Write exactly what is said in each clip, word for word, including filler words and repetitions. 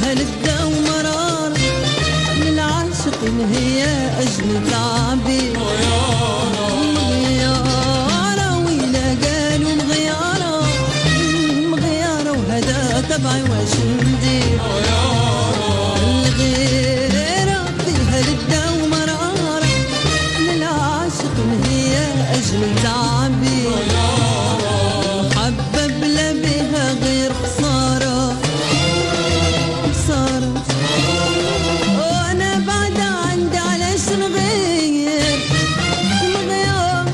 فيها لذة ومرارة، للعاشقين هي أجمل تعبير. مغيارة ويلا قالوا مغيارة، مغيارة وهذا تبعي واش ندير. الغيرة فيها لذة ومرارة، للعاشقين هي أجمل تعبير. محبة بلا بها غير خسارة، خسارة وأنا بعد عندي علاش نغير. مغيارة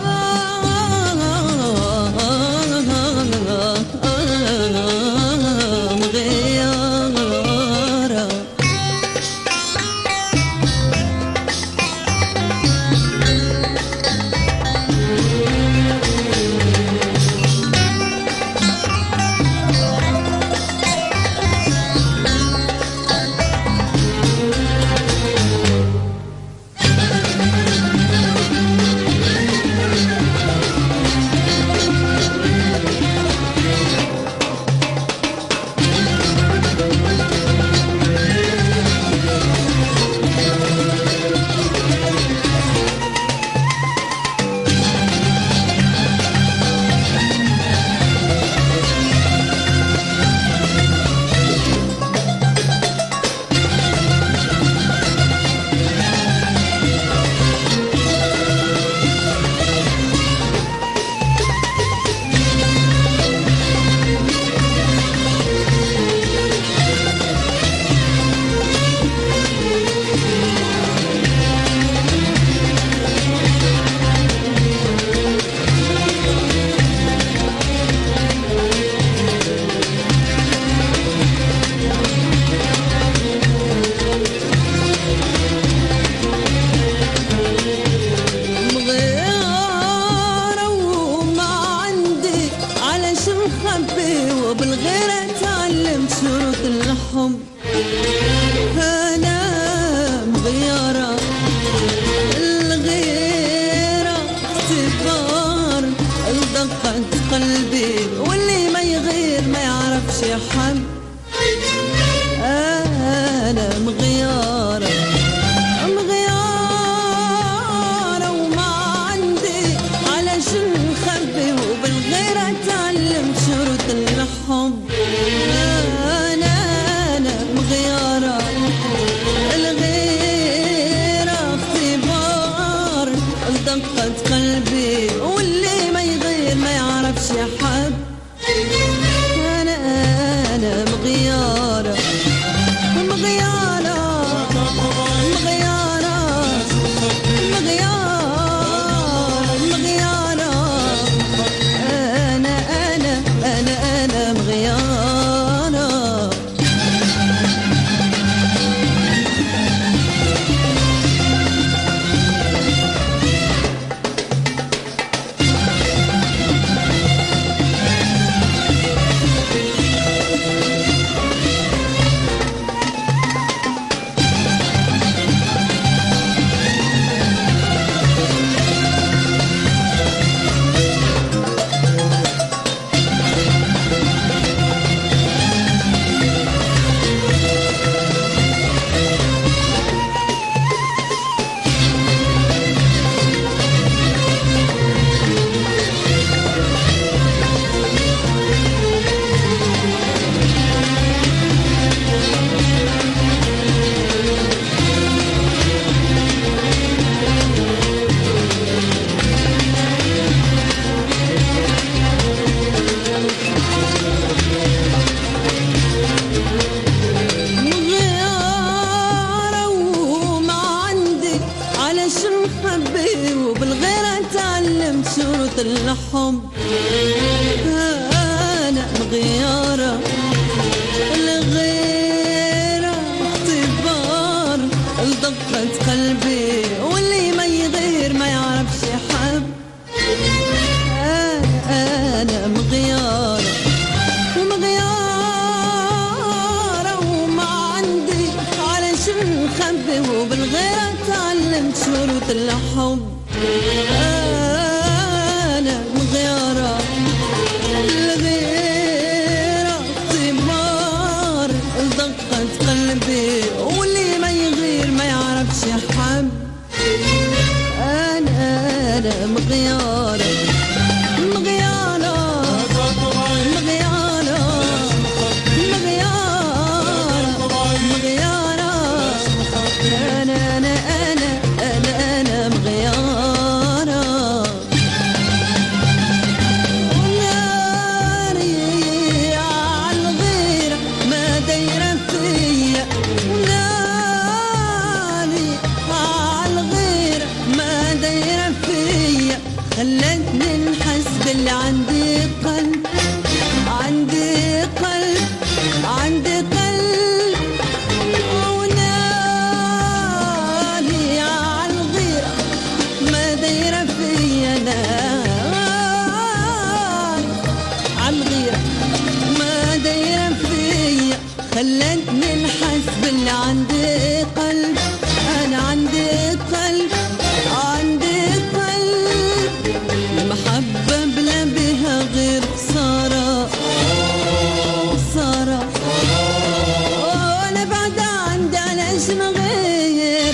مغيارة وبالغيرة تعلمت شروط الحب. أنا مغيرة، الغيرة اختبار لدقة قلبي، واللي ما يغير ما يعرفش يحب. أنا مغيرة مغيرة وما عندي علاش نخبي، وبالغيرة تعلمت شروط الحب. أنا أنا مغيرة، الغيرة اختبار لدقة قلبي، واللي ما يغير ما يعرفش يحب. أنا أنا مغيرة مغيرة مغيرة مغيرة مغيرة. أنا أنا أنا أنا مغيرة. شروط الحب. أنا مغيرة، الغيرة اختبار لدقة قلبي، واللي ما يغير ما يعرفش يحب. أنا مغيرة ومغيرة وما عندي علاش نخبي، وبالغيرة تعلمت شروط الحب. أنا مغيرة، الغيرة اختبار لدقة قلبي، نغير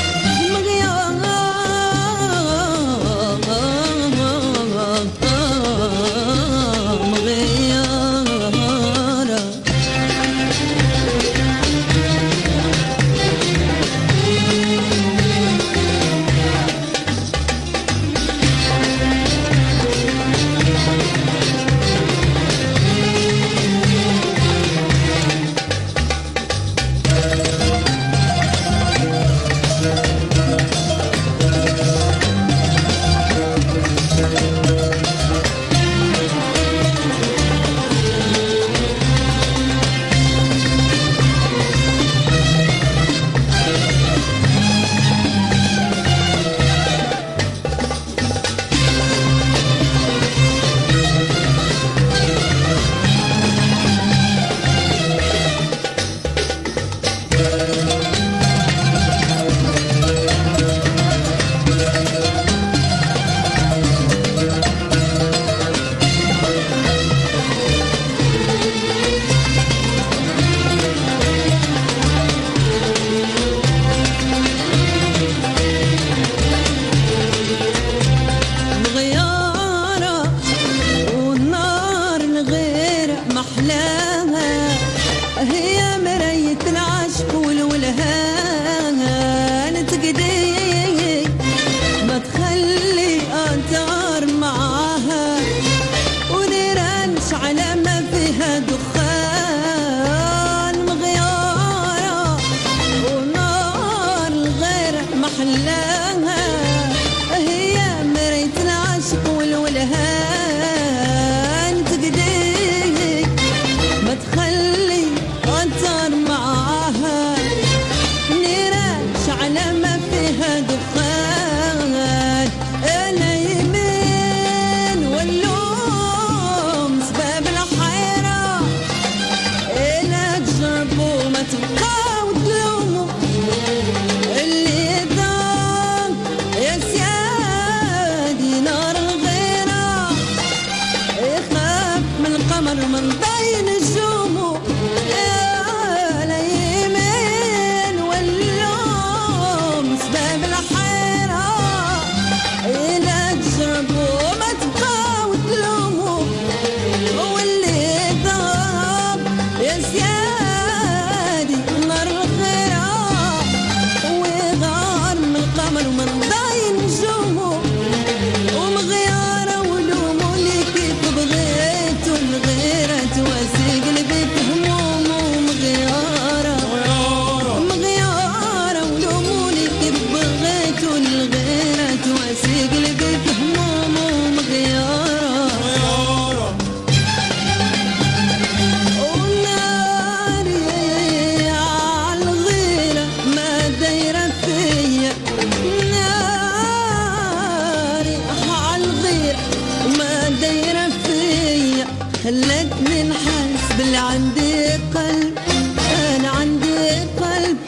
خلتني نحس باللي عندي قلب. أنا عندي قلب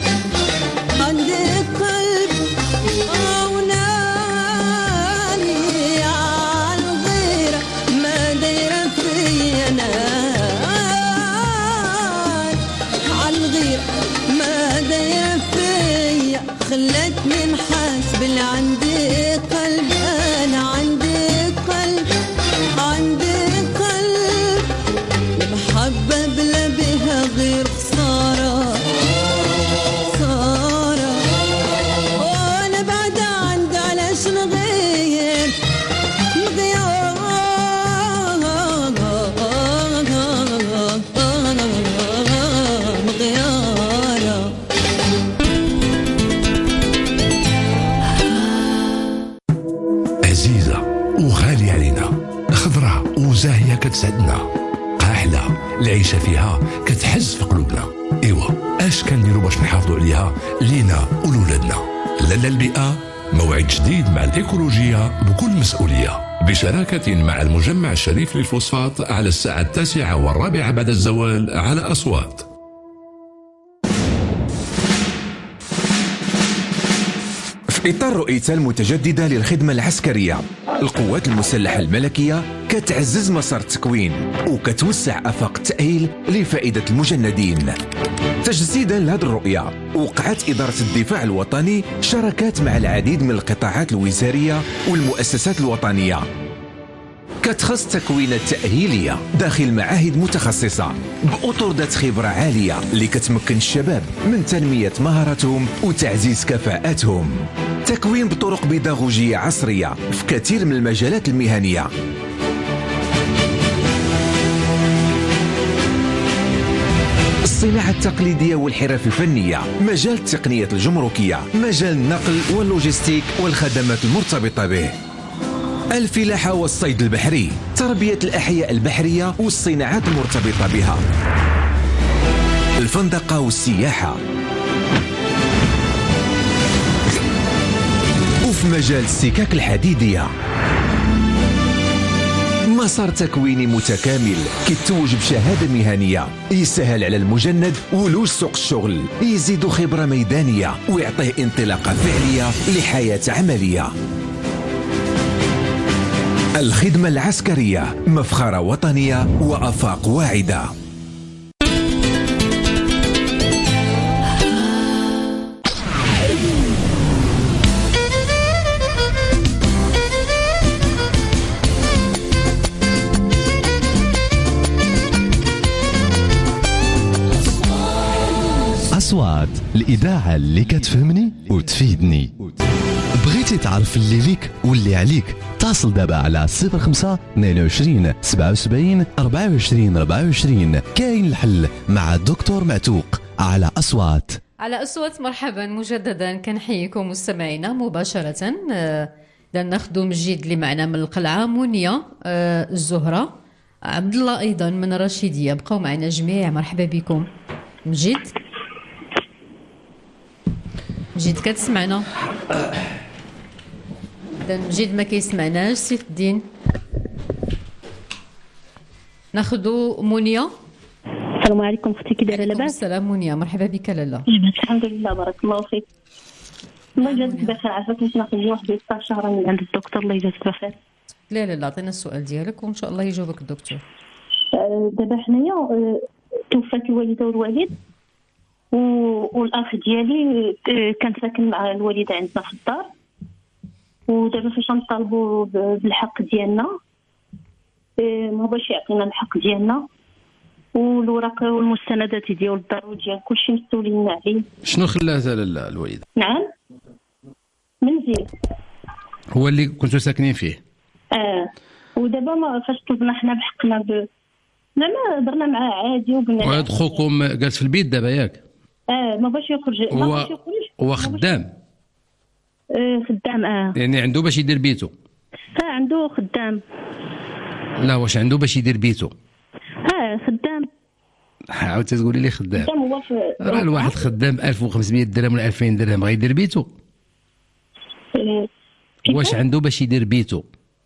عندي قلب وناري عالغيرة ما دايرة فيا نار عالغيرة ما دايرة فيا خلتني نحس باللي عندي قلب. أنا عندي قلب عندي محبة بلا بها غير خسارة خسارة وأنا بعد عندي علاش نغير مغيار مغيارة. عزيزة وغالية علينا، خضرة وزاهية كتسعدنا، أحلى العيشة فيها كتحز في قلوبنا. إيوا اش كنديروا باش نحافظوا عليها لينا ولولادنا؟ لالا البيئة موعد جديد مع الإيكولوجية بكل مسؤولية، بشراكة مع المجمع الشريف للفوسفات على الساعة التاسعة والرابعة بعد الزوال على أصوات. في إطار رؤيتها المتجددة للخدمة العسكرية، القوات المسلحة الملكية كتعزز مسار التكوين وكتوسع آفاق التأهيل لفائدة المجندين. تجسيدا لهذه الرؤية، وقعت إدارة الدفاع الوطني شراكات مع العديد من القطاعات الوزارية والمؤسسات الوطنية كتخص تكوينات تأهيلية داخل معاهد متخصصة بأطر ذات خبرة عالية اللي كتمكن الشباب من تنمية مهاراتهم وتعزيز كفاءاتهم. تكوين بطرق بيداغوجية عصرية في كثير من المجالات المهنية. الصناعة التقليدية والحرف الفنية، مجال التقنيات الجمركية، مجال النقل واللوجستيك والخدمات المرتبطة به، الفلاحة والصيد البحري، تربية الأحياء البحرية والصناعات المرتبطة بها، الفندقة والسياحة، وفي مجال السكك الحديدية. مسار تكويني متكامل كيتوج بشهادة مهنية يسهل على المجند ولوج سوق الشغل، يزيد خبرة ميدانية ويعطيه انطلاقة فعلية لحياة عملية. الخدمة العسكرية مفخرة وطنية وآفاق واعدة. أصوات الإذاعة اللي كتفهمني وتفيدني. بغيتي تعرف اللي ليك واللي عليك؟ اتصل دابا على صفر خمسة اثنين وعشرين سبعة وسبعين أربعة وعشرين أربعة وعشرين. كاين الحل مع الدكتور معتوق على أصوات. على أصوات مرحبا مجددا، كنحييكم مستمعينا مباشرة. لن ناخذ مجيد اللي معنا من القلعة، منيا الزهرة، عبد الله أيضا من الرشيدية. بقوا معنا جميع، مرحبا بكم. مجيد مجيد كتسمعنا؟ إذا مجيد ما كيسمعناش. سيف الدين ناخذ منيا. السلام عليكم اختي، كي دايره؟ لاباس؟ السلام منيا، مرحبا بك. لاله لاباس الحمد لله، بارك الله فيك. الله يجازيك بخير. عرفتني باش ناخذ واحد ستة شهر من عند الدكتور، الله يجازيك بخير. لا لا لا، عطينا السؤال ديالك وان شاء الله يجاوبك الدكتور. دابا حنايا توفات الوالده والوالد، والاخ ديالي كان ساكن مع الوالده عندنا في الدار، ودابا فاش نطالبوا بالحق ديالنا ما باش يعطينا الحق ديالنا، والوراق والمستندات ديال الدار وديال كلشي مسؤولين عليه. شنو خلاها الوالده؟ نعم، منزل هو اللي كنتوا ساكنين فيه. اه ودابا ما فاش طلبنا حنا بحقنا ب... زعما درنا معاه عادي وقلنا. وهاد خوكم جالس في البيت دابا ياك؟ اه ما باش يخرج. ما باش يخرج. هو خدام؟ اه خدام. اه يعني عنده باش يدير بيتو؟ اه عنده خدام. لا، واش عنده باش يدير بيتو؟ اه خدام. عاود تقولي لي خدام. خدام هو في راه الواحد خدام ألف وخمسمية درهم ولا ألفين درهم غيدير بيتو؟ اه واش عنده باش يدير بيتو؟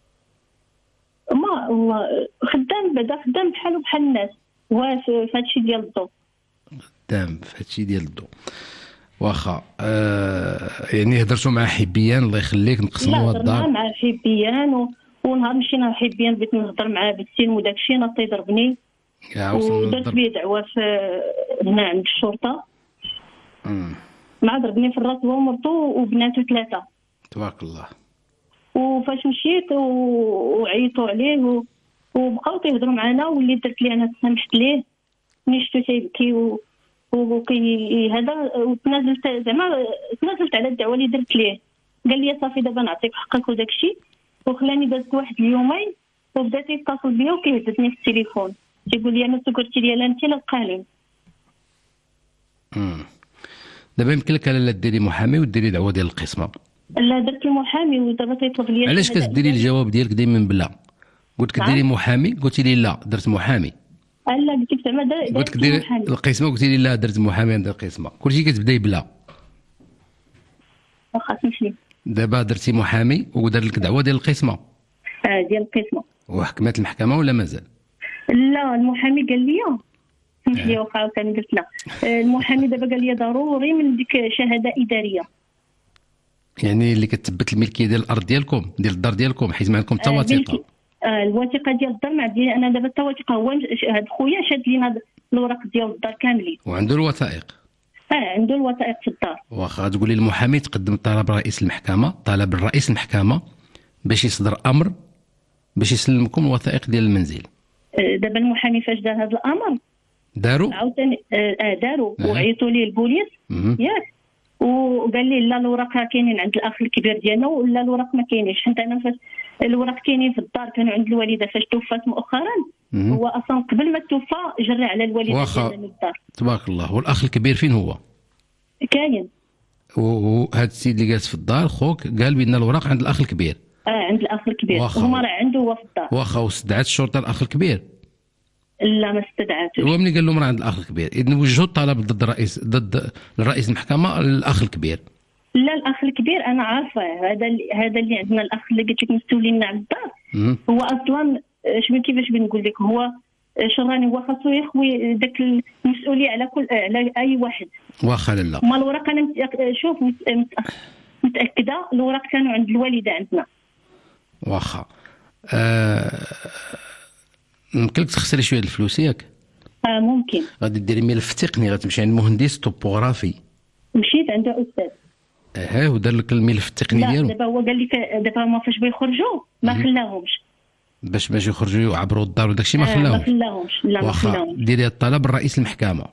ما هو خدام، بعدا خدام بحالو بحال الناس، هو في هادشي ديال الضو. خدام في هادشي ديال الضو. واخا آه يعني هضرتوا مع حبيان الله يخليك نقسموا الدار؟ لا، هضرنا مع حبيان و... ونهار مشينا لحبيان بغيت نهضر معاه بالسين وداكشي، ناض يضربني ودرت بيه دعوه في هنا عند الشرطه. امم مع ضربني في الراس هو ومرتو وبناته ثلاثه. تبارك الله. وفاش مشيت و... وعيطوا عليه و... وبقاو تيهضروا معنا، واللي درت ليه انا تسامحت ليه، ملي شفتو تيبكي و... وكي هذا، وتنازلت زعما تنازلت على الدعوه اللي درت ليه. قال لي صافي دابا نعطيك حقك وداك الشيء، وخلاني دازت واحد اليومين وبدا تيتصل بيا وكيهددني في التليفون، تيقول لي انا سكرتي ديال انت لا القانون. امم دابا يمكن لك لا ديري محامي وديري دعوه ديال القسمه. لا درت المحامي ودابا تيطلب لي. علاش كتديري الجواب ديالك دائما بلا؟ قلت لك ديري محامي قلتي لي لا درت محامي. لا قلت لك زعما قلت لك ديري القسمه قلتي لي لا درت محامي عند القسمه. كلشي كتبداي بلا. واخا تمشي. دابا درتي محامي ودار لك دعوه ديال القسمه. اه ديال القسمه. وحكمت المحكمه ولا مازال؟ لا المحامي قال لي سمح لي واخا ثاني قلت لا. المحامي دابا قال لي ضروري من ديك شهاده اداريه، يعني اللي كتثبت الملكيه ديال الارض ديالكم ديال الدار ديالكم، حيت ما عندكم حتى وثيقه. آه الوثيقه ديال الدار ما عندي انا دابا حتى وثيقه. هو هاد خويا شاد لينا الوراق ديال الدار كاملين. وعنده الوثائق. اه عنده الوثائق في الدار. واخا تقولي المحامي تقدم طلب رئيس المحكمه، طلب الرئيس المحكمه باش يصدر امر باش يسلمكم الوثائق ديال المنزل. آه دابا المحامي فاش دار هذا الامر داروا عاوتاني اه داروا آه. وعيطوا ليه البوليس ياك، وقال لي لا الوراق كاينين عند الاخ الكبير ديالنا ولا الوراق ما كاينينش، حيت انا فاش الوراق كاينين في الدار كانوا عند الوالده فاش توفات مؤخرا. هو اصلا قبل ما توفى جرى على الوالده واخا ديالنا الدار. تبارك الله. والاخ الكبير فين هو؟ كاين. وهذا السيد اللي جالس في الدار خوك قال بان الوراق عند الاخ الكبير. اه عند الاخ الكبير. هما راه عنده هو في الدار. واخا واستدعت الشرطه الاخ الكبير؟ لا ما استدعاتوش. هو ملي قال لهم راه عند الاخ الكبير اذا وجهوا الطلب ضد الرئيس ضد الرئيس المحكمه الاخ الكبير. لا الاخ الكبير انا عارفه، هذا اللي هذا اللي عندنا الاخ اللي قلت لك مستولين على الدار. هو اصلا شبين كيفاش بنقول لك، هو شراني هو خاصو يخوي داك المسؤوليه على كل على اي واحد. واخا لا ما الوراق انا شوف متاكده الوراق كانوا عند الوالده عندنا. واخا آه... يمكن لك تخسري شويه الفلوس ياك؟ اه ممكن. غادي ديري ملف تقني، غتمشي عند مهندس توبوغرافي. مشيت عند استاذ. اه ودار لك الملف التقني ديالو. لا دابا هو قال لك دابا ما فاش بيخرجوا ما خلاهمش باش باش يخرجوا يعبروا الدار وداكشي ما خلاهمش. ما خلاهمش لا ما خلاهمش. ديري الطلب لرئيس المحكمه.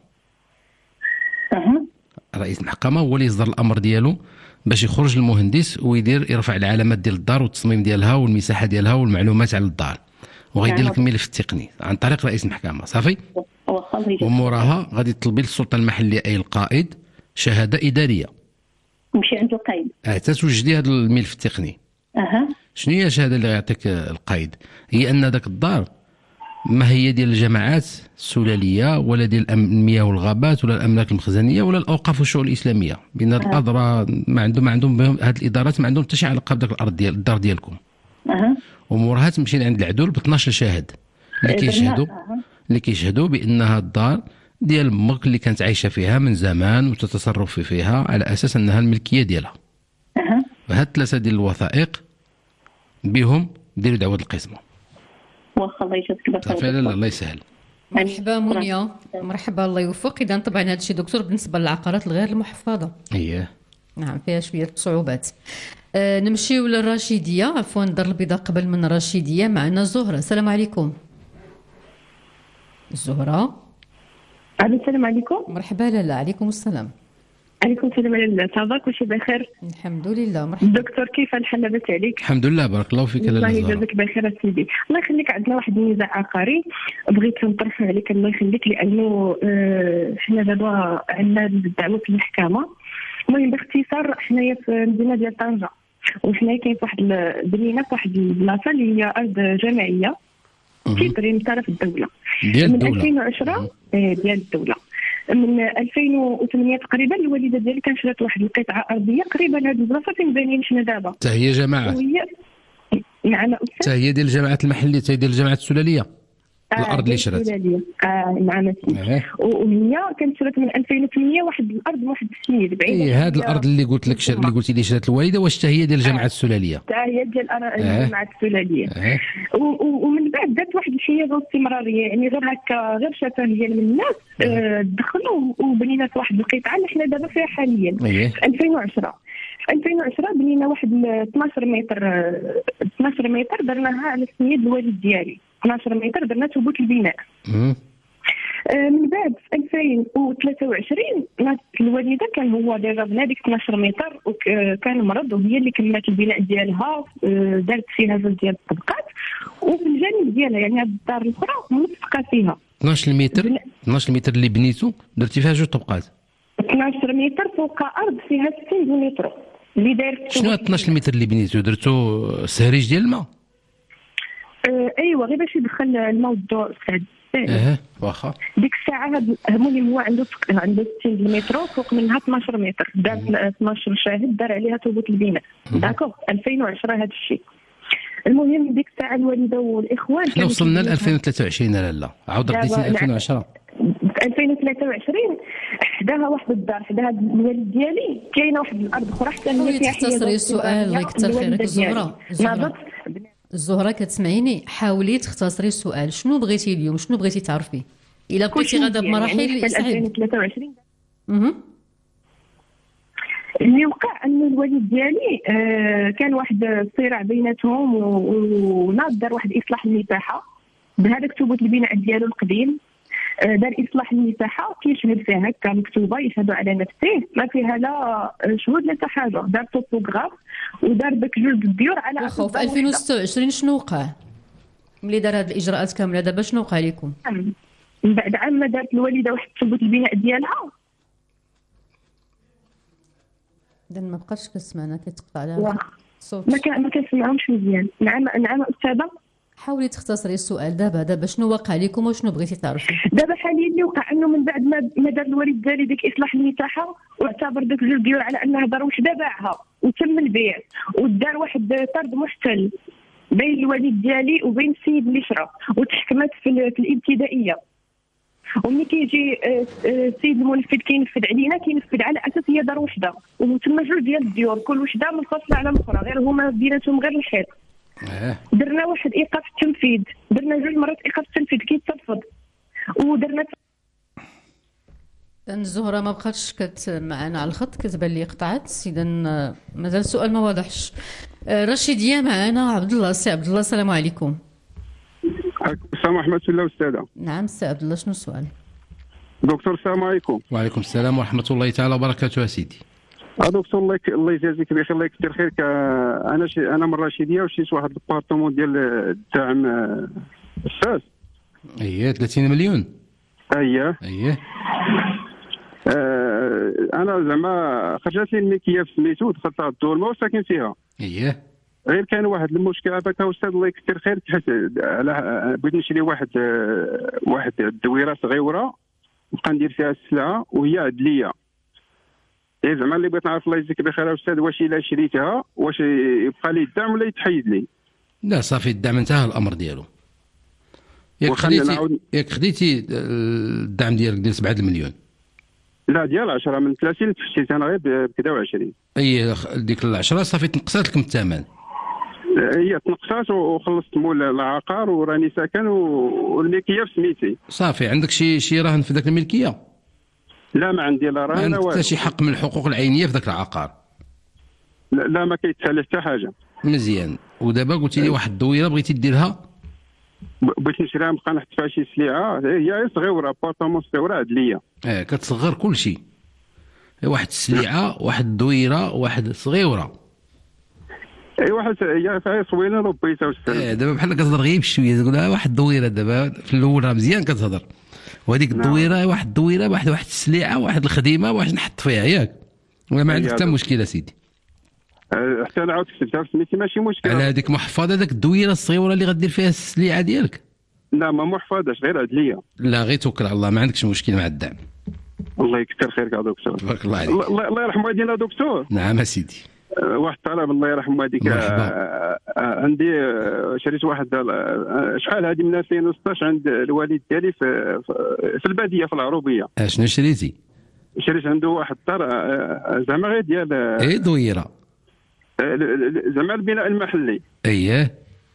اها رئيس المحكمه هو اللي يصدر الامر ديالو باش يخرج المهندس ويدير يرفع العلامات ديال الدار والتصميم ديالها والمساحه ديالها والمعلومات على الدار، وغيدير لك الملف التقني عن طريق رئيس المحكمه. صافي. وموراها غادي تطلبي للسلطه المحليه اي القائد شهاده اداريه. نمشي عند القائد. اه تتوجدي هذا الملف التقني. اها شنو هي الشهاده اللي غيعطيك القائد؟ هي ان ذاك الدار ما هي ديال الجماعات السلاليه ولا ديال المياه والغابات ولا الاملاك المخزنيه ولا الاوقاف والشؤون الاسلاميه، بين هاد الأضرار ما عندهم ما عندهم هاد الادارات ما عندهم حتى شي علاقه بداك الارض ديال الدار ديالكم. اها ومورها تمشي عند العدول ب اثناش شاهد اللي كيشهدوا اللي كيشهدوا بانها الدار ديال امك اللي كانت عايشه فيها من زمان وتتصرف فيها على اساس انها الملكيه ديالها. اها وهاد ثلاثه ديال الوثائق بهم ديروا دعوه القسمه. واخا الله يجازيك بخير. صافي لا الله يسهل. مرحبا منيا. مرحبا الله يوفق. اذا طبعا هذا الشيء دكتور بالنسبه للعقارات الغير المحفظه. اييه نعم فيها شويه صعوبات. أه نمشيو للرشيديه، عفوا دار البيضاء قبل من الرشيديه معنا زهره. السلام عليكم زهره. السلام عليكم. مرحبا. لالا عليكم السلام. عليكم السلام. على صافا كلشي بخير؟ الحمد لله. مرحبا دكتور كيف الحال لاباس عليك؟ الحمد لله بارك الله فيك. الله يجازيك بخير سيدي. الله يخليك. عندنا واحد النزاع عقاري بغيت نطرحه عليك الله يخليك، لانه آه حنا دابا عندنا الدعوه في المحكمه. المهم باختصار حنايا في المدينه ديال طنجه، وحنايا كاين في واحد البنينه في واحد البلاصه اللي هي ارض جماعيه كيدري من طرف الدوله ديال الدوله من ألفين وعشرة ديال الدوله. من ألفين وثمانية تقريبا الوالده ديالي كانت شرات واحد القطعه ارضيه قريبه لهاد البلاصه فين بانيين حنا دابا. حتى هي جماعه؟ وهي معنا استاذ. حتى هي ديال الجماعات المحليه، حتى هي ديال الجماعات السلاليه. آه الارض اللي شرات اه معنا سيدي. وهي كانت شرات من ألفين وثمانية واحد الارض واحد السيد بعيد. اي هاد الارض اللي قلت لك شر... اللي قلتي لي شرات الوالده واش حتى هي ديال الجماعات السلاليه؟ حتى هي ديال الجماعات السلاليه. آه. ومن بعد دارت واحد الحيازه واستمراريه، يعني غير هكا غير شفافيه من الناس آه دخلوا وبنينا في واحد القطعه اللي حنا دابا فيها حاليا. أيه. في ألفين وعشرة في ألفين وعشرة بنينا واحد اثناش متر اثناش متر درناها على سميد الوالد ديالي. اثناش متر درنا ثبوت البناء. امم آه من بعد في ألفين وثلاثة وعشرين الوالده كان هو ديجا بنا ديك اثناش متر وكان مرض، وهي اللي كملت البناء ديالها. آه دارت فيها جوج ديال الطبقات، وفي الجانب ديالها يعني هاد الدار الاخرى ملصقه فيها اثناش متر. اثناش متر اللي بنيتو درتي فيها جوج طبقات. اثناش متر فوق ارض فيها ستين متر اللي دارت. شنو اثناش متر اللي بنيتو درتو سهريج ديال الماء؟ آه ايوا غير باش يدخل الماء والضوء استاذ. اه واخا ديك الساعه هاد المهم هو عنده عنده ستين متر فوق منها اثناش متر دار اثناش شاهد دار عليها ثبوت البناء. داكوغ ألفين وعشرة هذا الشيء. المهم ديك الساعه الوالده والاخوان حنا وصلنا ل ألفين وثلاثة وعشرين. لا لا عاود رديتي ألفين وعشرة. في ألفين وثلاثة وعشرين حداها واحد الدار حداها الوالد ديالي كاينه واحد الارض اخرى حتى هي فيها حياه. تختصري السؤال الله يكثر خيرك زهره. زهره زهره كتسمعيني؟ حاولي تختصري السؤال. شنو بغيتي اليوم؟ شنو بغيتي تعرفي؟ الا بقيتي غادا بمراحل يعني صعيب. ألفين وثلاثة وعشرين اها اللي وقع انه الوالد ديالي آه كان واحد الصراع بيناتهم و- وناض دار واحد اصلاح المساحه بهذاك ثبوت البناء ديالو القديم. آه دار اصلاح المساحه كيشهد فيها هكا مكتوبه يشهد على نفسه ما فيها لا شهود لا حتى حاجه. دار توبوغراف ودار داك جوج الديور على واخا أساس في ألفين وستة وعشرين شنو وقع ملي دار هاد الاجراءات كامله دابا شنو وقع لكم؟ عام. من بعد عام ما دارت الوالده واحد ثبوت البناء ديالها اذا ما بقاش كتسمعنا كيتقطع عليها واه. الصوت. ما كان ما كنسمعهمش مزيان. نعم نعم استاذه. حاولي تختصري السؤال دابا دابا شنو وقع لكم وشنو بغيتي تعرفي؟ دابا حاليا اللي وقع انه من بعد ما ما دار الوالد ديالي ديك اصلاح المساحه واعتبر داك جوج ديور على انها دار وحده باعها وتم البيع ودار واحد طرد محتل بين الوالد ديالي وبين السيد اللي شرا وتحكمت في, ال- في الابتدائيه. وملي كيجي آه، آه، السيد المنفذ كينفذ علينا كينفذ على اساس هي دار وحده وتم جوج ديال الديور كل وحده منفصله على الاخرى غير هما بيناتهم غير الحيط. اه درنا واحد ايقاف التنفيذ درنا جوج مرات ايقاف التنفيذ كيترفض ودرنا إذن الزهره ما بقاتش كت معنا على الخط كتبان لي قطعت. اذا مازال السؤال ما واضحش. آه، رشيديه معنا عبد الله. سي عبد الله السلام عليكم. السلام ورحمة الله أستاذة. نعم سي عبد الله شنو السؤال؟ دكتور السلام عليكم. وعليكم السلام ورحمه الله تعالى وبركاته يا سيدي. أه دكتور الله يك... الله يجازيك بخير الله يكثر خيرك. آه، أنا ش... أنا من الرشيدية وشريت واحد البارتمون ديال الدعم آه، الساس. اييه ثلاثين مليون. أييه. اييه آه، أنا زعما خرجت لي الملكية في سميتو دخلت على الدور ما ساكن فيها. اييه غير كان واحد المشكل هذاك أستاذ الله يكثر خيرك حيت على بغيت نشري واحد آه، واحد الدويرة صغيرة نبقى ندير فيها السلعة وهي عدلية. إيه زعما اللي بغيت نعرف الله يجزيك بخير استاذ واش الا شريتها واش يبقى لي الدعم ولا يتحيد لي؟ لا صافي الدعم انتهى الامر ديالو. ياك وخلينا خديتي نعاود- ياك خديتي الدعم ديالك ديال سبعة المليون. لا ديال عشرة من ثلاثين تفشيت انا غير بكذا وعشرين. اي ديك العشرة صافي تنقصات لكم الثمن. هي تنقصات وخلصت مول العقار وراني ساكن و- والملكيه في سميتي. صافي عندك شي شي رهن في ذاك الملكيه؟ لا ما عندي لا ما رهن لا عندك حتى والو. شي حق من الحقوق العينيه في ذاك العقار. لا, لا ما كيتسالى حتى حاجه. مزيان. ودابا قلتي لي واحد الدويره بغيتي ديرها. ب- بغيت نشريها نبقى نحط فيها شي سلعه هي غير صغيره بارتمون صغيره عدليه. اه كتصغر كل شيء. واحد السلعه واحد الدويره واحد صغيره. اي واحد هي فيها صوينه ربيتها وستر. اه دابا بحال كتهضر غير بشويه تقول واحد الدويره دابا في الاول راه مزيان كتهضر. وهذيك نعم. الدويره واحد الدويره واحد واحد السلعه واحد الخديمه واحد نحط فيها ياك. ولا ما هي عندك حتى هذا. مشكله سيدي. أه، حتى انا عاود كتبتها في سميتي ماشي مشكل. على هذيك محفظه هذاك الدويره الصغيره اللي غدير فيها السلعه ديالك. لا ما محفظاش غير عدليه. لا غير توكل على الله ما عندكش مشكل مع الدعم. الله يكثر خيرك يا دكتور. تبارك الله عليك. الله الله يرحم والدينا دكتور. نعم اسيدي. أه، واحد الطلب الله يرحم والديك. مرحبا. أه، أه، عندي أه، شريت واحد أه، شحال هذه من ألفين وستطاش عند الوالد ديالي في في- في الباديه في العروبيه. اشنو شريتي؟ شريت عنده واحد الدار أه، زعما غير ديال أه، ايه دويره. زعما البناء المحلي. اييه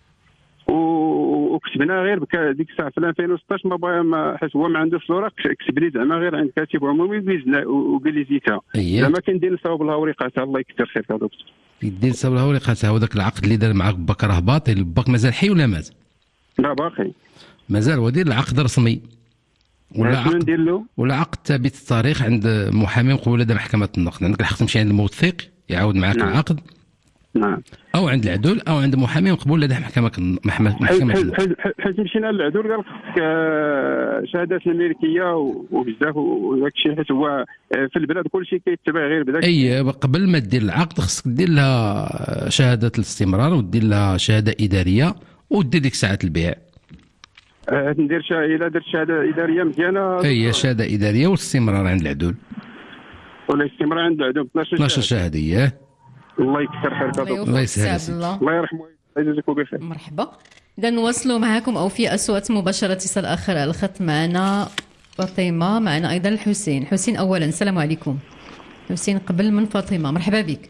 و- وكتبنا غير بك ديك الساعه في ألفين وستطاش ما بغا ما حيت هو ما عندوش الوراق كتب لي زعما غير عند كاتب عمومي وبيزنا- وقال لي زيتها. اييه زعما كندير نصاوب لها وريقاتها الله يكثر خيرك يا دكتور. يدير صبرها وريقاتها. وذاك العقد اللي دار معك باك راه باطل. باك مازال حي ولا مات؟ لا باقي. مازال. ودير العقد رسمي ولا شنو عقد ندير له؟ ولا عقد ثابت التاريخ عند محامي قبول لدى محكمه النقد. عندك الحق تمشي عند الموثق يعاود معك نعم. العقد نعم. او عند العدول او عند محامي مقبول لدى محكمه محكمه حيت محكمة حيت- النقد. حيت- حيت مشينا للعدول قال لك آه، شهادات الملكيه و- وبزاف وداك الشيء حيت هو آه، في البلاد كل شيء كيتبع غير بداك. اي قبل ما دير العقد خصك دير لها شهاده الاستمرار ودير لها شهاده اداريه ودير ديك ساعه البيع. آه، ندير شا الا درت شهاده اداريه مزيانه. هي شهاده اداريه والاستمرار عند العدول. ولا استمرار عند العدول اثناش اثناش شهاده. شهاديه. الله يكثر خيرك يا الله دكتور. يوفقك الله يسهل سي عبد يا الله. الله يرحم والديك الله يجازيكم بخير. مرحبا. إذا نواصلوا معكم أو في أصوات مباشرة. اتصال آخر على الخط معنا فاطمة معنا أيضا الحسين. حسين أولا السلام عليكم. حسين قبل من فاطمة مرحبا بك.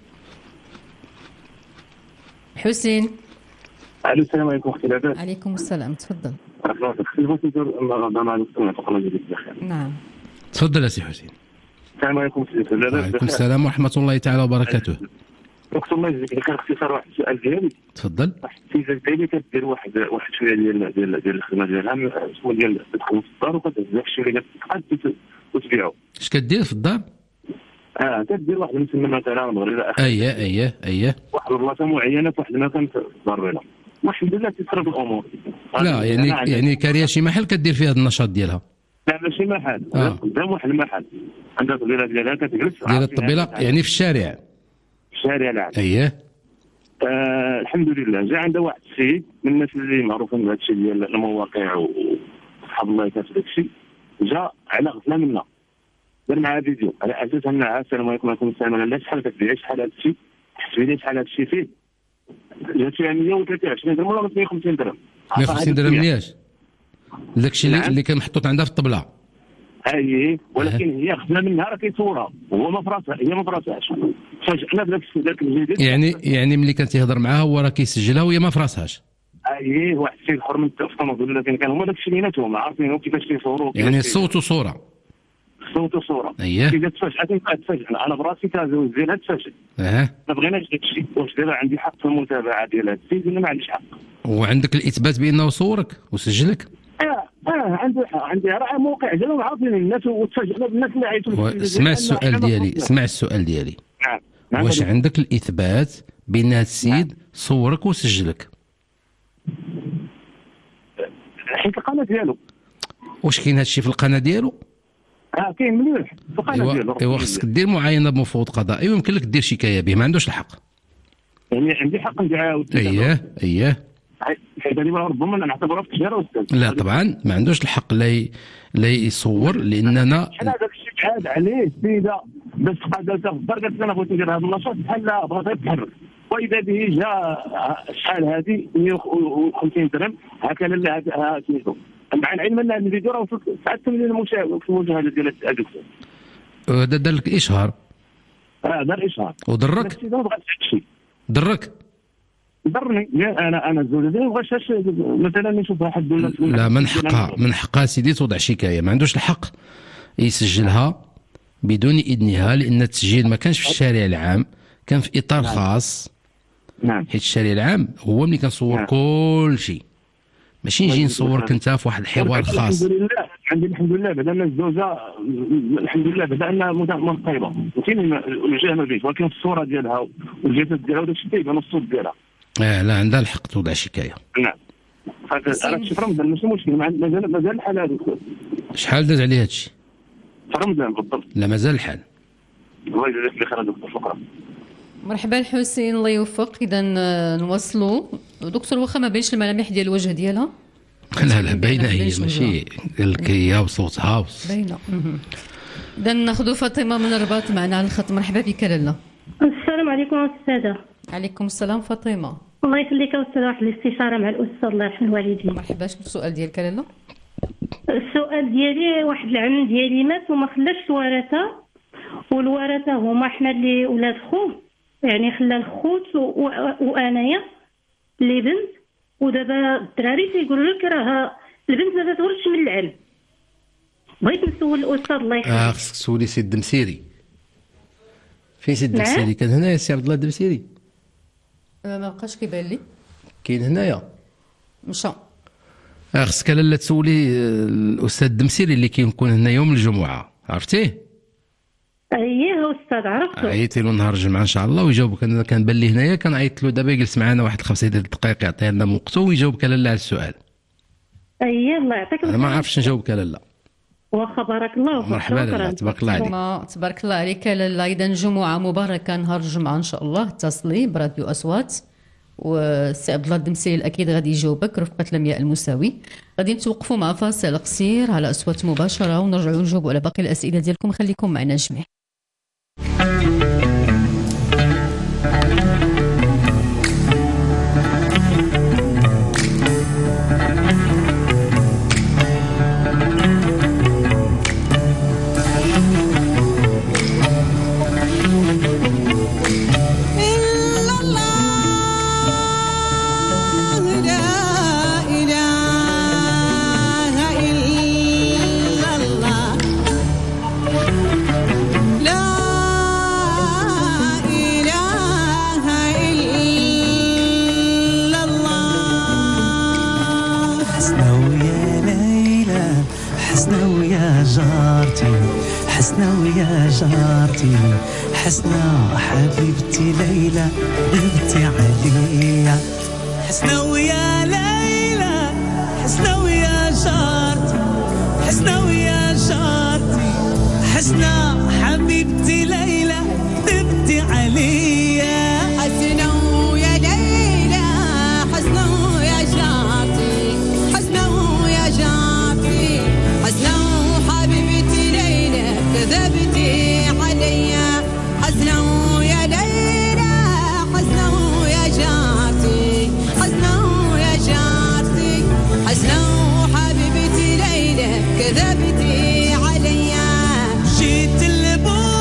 حسين. الو السلام عليكم اختي لاباس. عليكم السلام تفضل. بارك الله فيك. بغيت ندير مع الدكتور فقط جديد بخير. نعم تفضل يا سي حسين. السلام عليكم سيدي. وعليكم السلام ورحمه الله تعالى وبركاته. دكتور الله يجزيك بخير. اختصار واحد السؤال ديالي. تفضل. واحد السيده ديالي كدير واحد واحد شويه ديال ديال ديال الخدمه ديالها اسمه ديال تدخل في الدار وكتهز داك الشيء اللي كتقاد وتبيعو. اش كدير في الدار؟ اه كدير واحد المسمى مثلا مغربي اخر. اييه اييه اييه. واحد البلاصه معينه في واحد المكان في الدار هنا. والحمد لله تيصرف الامور. لا يعني يعني كاريه شي محل كدير فيه هذا النشاط ديالها. لا ماشي محل آه. قدام واحد المحل عندها الطبيله ديالها كتجلس ديال الطبيله يعني في الشارع. في الشارع نعم. اييه. آه الحمد لله جا عندها واحد السيد من الناس اللي معروفين بهذا الشيء ديال المواقع وصحاب الله يكافئ داك الشيء. جا على غفله منا دار معها فيديو على اساس انها السلام عليكم وعليكم السلام لا شحال كتبيعي شحال هذا الشيء حسبي لي شحال هذا الشيء فيه جات فيها مية وثلاثة وعشرين درهم ولا مية وخمسين درهم. مية وخمسين درهم لياش؟ داكشي اللي, اللي كان محطوط عندها في الطبله. اي ولكن هي خدنا منها راه كيصورها وهو ما فراسها هي ما فراسهاش. فاجئنا بداك ذاك الجديد يعني يعني ملي كان تيهضر معاها هو راه كيسجلها وهي ما فراسهاش. اي واحد السيد حر من الطوموبيل لكن كان هما داك الشيء بيناتهم عارفين كيفاش كيصوروا يعني صوت وصوره. صوت وصوره. اييه. كي تفاجات تفاجئنا انا براسي كازوج ديالها تفاجئ. اه ما بغيناش داك الشيء واش دابا عندي حق في المتابعه ديال هذا السيد ولا ما عنديش حق. وعندك الاثبات بانه صورك وسجلك؟ اه اه عندي عندي راه موقع ديالهم عارفين الناس وتفاجئنا بالناس اللي عيطوا. اسمع السؤال ديالي اسمع السؤال ديالي. نعم. واش عندك الاثبات بان هذا السيد صورك وسجلك؟ حيت القناه ديالو. واش كاين هذا الشيء في القناه ديالو؟ اه كاين مليح في القناه ديالو. ايوا خصك دير معاينه بمفوض قضائي ويمكن لك دير شكايه به ما عندوش الحق. يعني عندي حق نعاود. اييه اييه. حيت هذه ربما نعتبرها في التجاره استاذ. لا طبعا ما عندوش الحق لا ي... لا يصور لاننا شحال هذاك الشيء عاد عليه السيده باش قادتها في الدار قالت انا بغيت ندير هذا النشاط بحال لا بغات تتحرك واذا به جاء شحال هذه مية وخمسين درهم هكا لا ها سميتو مع العلم ان الفيديو راه وصلت تسعة مليون مشاهد في المشاهده ديال الدكتور. هذا دار لك اشهار. اه دار اشهار. وضرك؟ السيده ما بغاتش هادشي. ضرك؟ ضرني انا انا الزوجه ديالي ما بغاش مثلا نشوفها حد ولا لا من حقها من حقها سيدي توضع شكايه ما عندوش الحق يسجلها بدون اذنها لان التسجيل ما كانش في الشارع العام كان في اطار نعم. خاص. نعم. حيت الشارع العام هو ملي كنصور نعم. كل شيء ماشي نجي نصورك انت في واحد الحوار خاص. الحمد لله عندي الحمد لله بدأنا الزوجه الحمد لله بدأنا منقبه كاين الوجه ما فيش ولكن في الصوره ديالها والجسد ديالها وداك الشيء كيبان الصوت ديالها. اه لا عندها الحق توضع شكايه. نعم. هذا الشيء في رمضان ماشي مشكل مازال مازال الحال هذا. شحال داز عليه هذا الشيء؟ في رمضان بالضبط. لا مازال الحال. الله يجزاك بخير دكتور شكرا. مرحبا حسين الله يوفق. اذا نوصلوا دكتور واخا ما بينش الملامح ديال الوجه ديالها. لا لا باينه هي ماشي الكيه وصوتها باينه. اذا ناخذوا فاطمه من الرباط معنا على الخط. مرحبا بك لاله. السلام عليكم استاذه. عليكم السلام فاطمه. الله يخليك استاذه واحد الاستشاره مع الاستاذ الله يرحم الوالدين. مرحبا شنو السؤال ديالك لاله؟ السؤال ديالي واحد العم ديالي مات وما خلاش الورثه والورثه هما حنا اللي ولاد خوه يعني خلى الخوت وانايا اللي بنت ودابا الدراري تيقولوا لك راه البنت ما تورثش من العلم. بغيت نسول الاستاذ الله يخليك. اه خصك تسولي سي الدمسيري. فين سي الدمسيري؟ كان هنايا سي عبد الله الدمسيري. ما بقاش كيبان لي. كاين هنايا. مشى. اه خصك لاله تسولي الاستاذ الدمسيري اللي كيكون هنا يوم الجمعه عرفتيه؟ اييه استاذ عرفتو. عيطي له نهار الجمعه ان شاء الله ويجاوبك. انا كنبان لي هنايا كنعيط له دابا يجلس معنا واحد خمسة دقائق يعطينا لنا من وقته ويجاوبك لاله على السؤال. اييه الله يعطيك. انا ما عرفتش نجاوبك لاله. واخا بارك الله فيك. مرحبا لاله تبارك الله عليك. تبارك الله عليك لاله. اذا جمعه مباركه نهار الجمعه ان شاء الله. اتصلي براديو اصوات والسي عبد الله الدمسيري اكيد غادي يجاوبك رفقه لمياء المساوي. غادي نتوقفوا مع فاصل قصير على اصوات مباشره ونرجعوا نجاوبوا على باقي الاسئله ديالكم. خليكم معنا جميع. لا إله حسنا ويا جارتي حسنا حبيبتي ليلى غبتي عليا حسنا ويا ليلى حسنا ويا جارتي حسنا ويا جارتي حسنا حبيبتي ليلى غبتي عليا حسنا ويا ليلى حسنا ويا جارتي حسنا ويا جارتي حسنا وحبيبتي ليلى كذبتي عليا حسنا ويا ليلى حسنا ويا جارتي حسنا ويا جارتي حسنا وحبيبتي ليلى كذبتي عليا جيت البو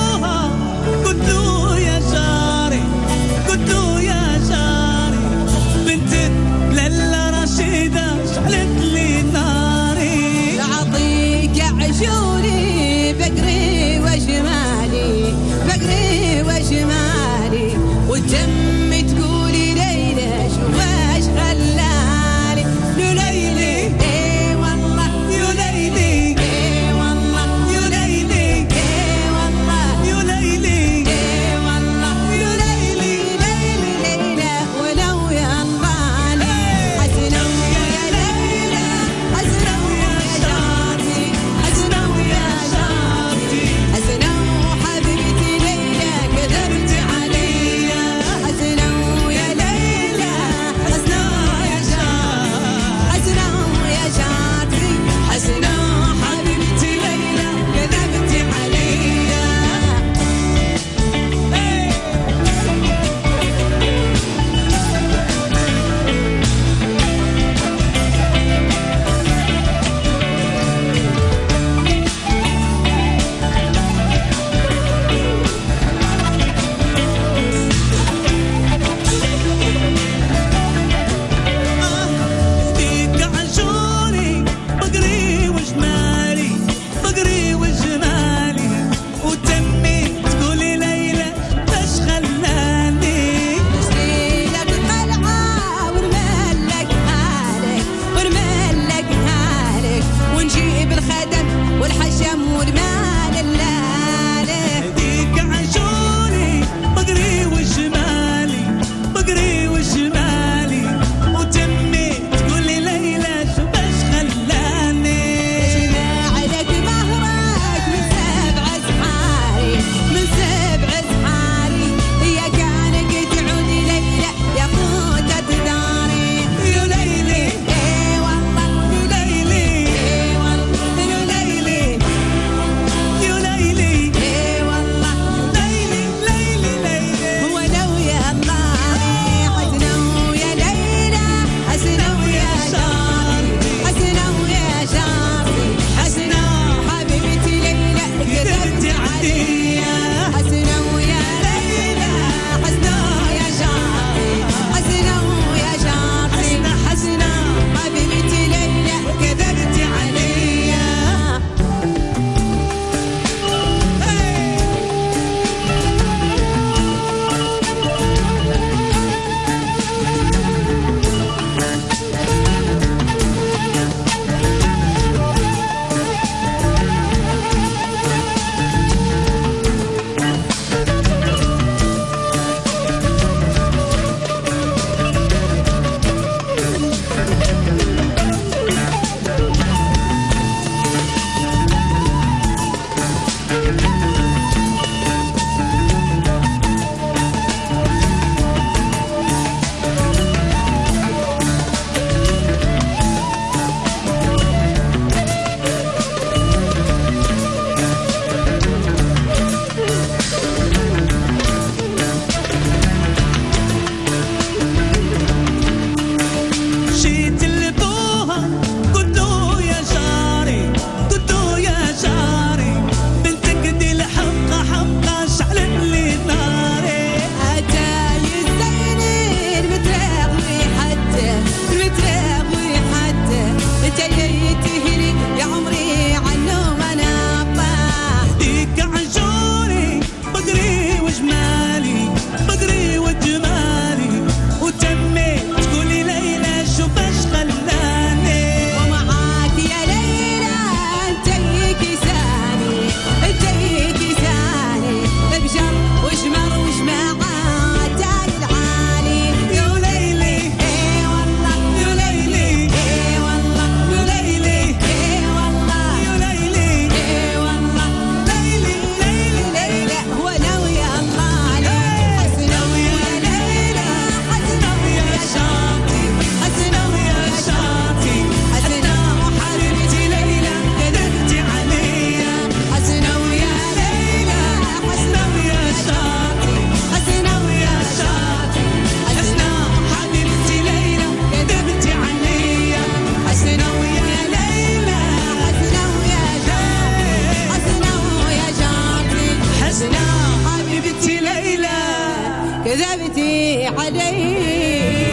كذبتي علي.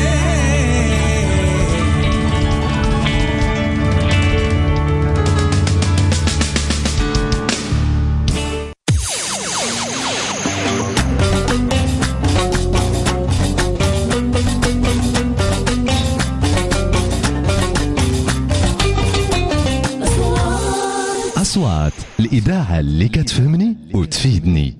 أصوات الإذاعة اللي كتفهمني وتفيدني.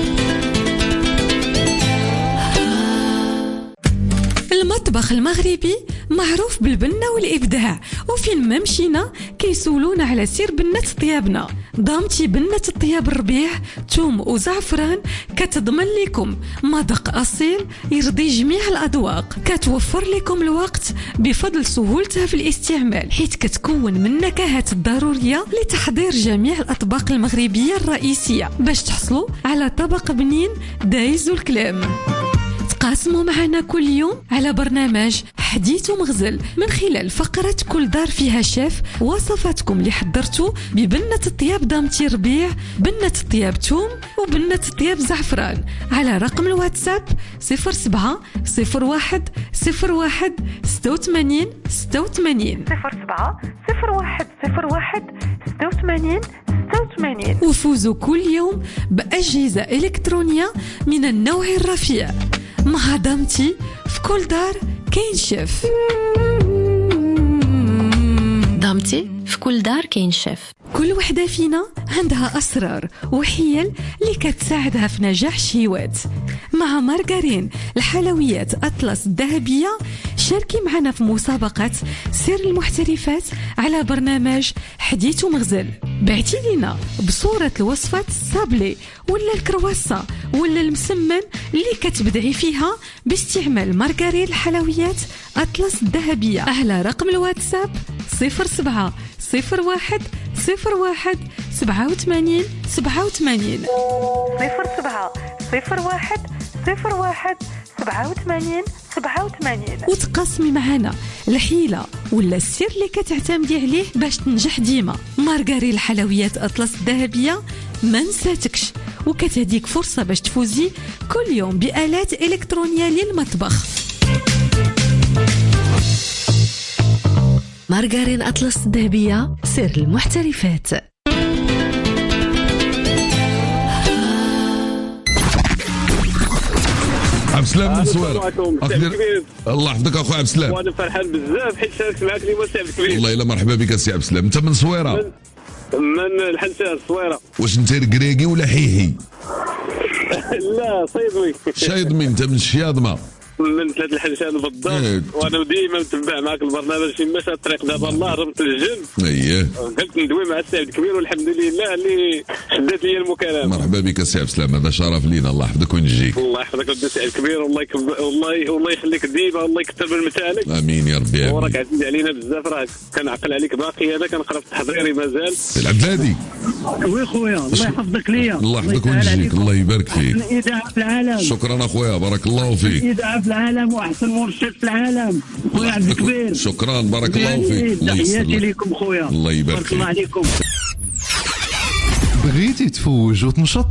المطبخ المغربي معروف بالبنة والإبداع، وفين ما مشينا كيسولونا على سير بنة طيابنا. ضامتي بنة الطياب الربيع توم وزعفران كتضمن لكم مذاق أصيل يرضي جميع الأذواق، كتوفر لكم الوقت بفضل سهولتها في الاستعمال، حيث كتكون من النكهات الضرورية لتحضير جميع الأطباق المغربية الرئيسية باش تحصلوا على طبق بنين دايز الكلام. تقاسموا معنا كل يوم على برنامج حديث ومغزل من خلال فقرة كل دار فيها شيف وصفاتكم اللي حضرتوا ببنة الطياب دامتي ربيع، بنة الطياب توم، وبنة الطياب زعفران على رقم الواتساب صفر سبعة صفر واحد صفر واحد ستة وثمانين ستة وثمانين صفر سبعة صفر واحد صفر واحد ستة وثمانين ستة وثمانين. وفوزوا كل يوم بأجهزة إلكترونية من النوع الرفيع. مع دامتي في كل دار كاين شيف. دامتي في كل دار كاين شيف. كل وحدة فينا عندها أسرار وحيل اللي كتساعدها في نجاح الشهوات. مع مارغرين الحلويات أطلس الذهبية شاركي معنا في مسابقة سر المحترفات على برنامج حديث ومغزل. بعتي لنا بصورة الوصفات الصابلي ولا الكرواسة ولا المسمن اللي كتبدعي فيها باستعمال مارغرين الحلويات أطلس الذهبية على رقم الواتساب صفر سبعة صفر واحد صفر واحد سبعة وثمانين سبعة وثمانين صفر سبعة صفر واحد صفر واحد سبعة وثمانين سبعة وثمانين. وتقاسمي معنا الحيلة ولا السر اللي كتعتمدي عليه باش تنجح ديما. مارغرين الحلويات أطلس الذهبية ما نساتكش، وكتهديك فرصة باش تفوزي كل يوم بآلات إلكترونية للمطبخ. مارغرين أطلس الذهبية سر المحترفات. عبد السلام من صويرة. الله يحفظك اخويا عبد السلام. وانا فرحان بزاف حيت شاركت معك اليوم سي عبد الكبير. والله الا مرحبا بك سي عبد السلام. انت من صويرة؟ من, من الحنسه الصويرة. واش انت ركراكي ولا حيحي؟ لا صيدوي. شايدمي. انت من الشياضمه؟ من ثلاث الحنشان بالضبط. إيه. وانا ديما نتبع معك البرنامج فين مشى الطريق دابا الله رمت الجن. اييه قلت ندوي مع السي عبد الكبير والحمد لله اللي شدات لي المكالمه. مرحبا بك السي عبد السلام، هذا شرف لينا. الله يحفظك وينجيك. الله يحفظك السي عبد الكبير. والله يكب... والله والله يخليك ديما. الله يكثر من مثالك. امين يا ربي. وراك عزيز علينا بزاف. راك كنعقل عليك باقي. انا كنقرا في تحضيري مازال. العبادي وي خويا الله يحفظك ليا. الله يحفظك وينجيك. الله يبارك فيك. الاذاعه في العالم. شكرا اخويا بارك الله فيك. الاذاعه في العالم واحسن مرشد في العالم خويا عبد الكبير. شكرا بارك الله فيك. تحياتي لكم خويا. الله يبارك فيك. الله عليكم. بغيتي تفوج وتنشط؟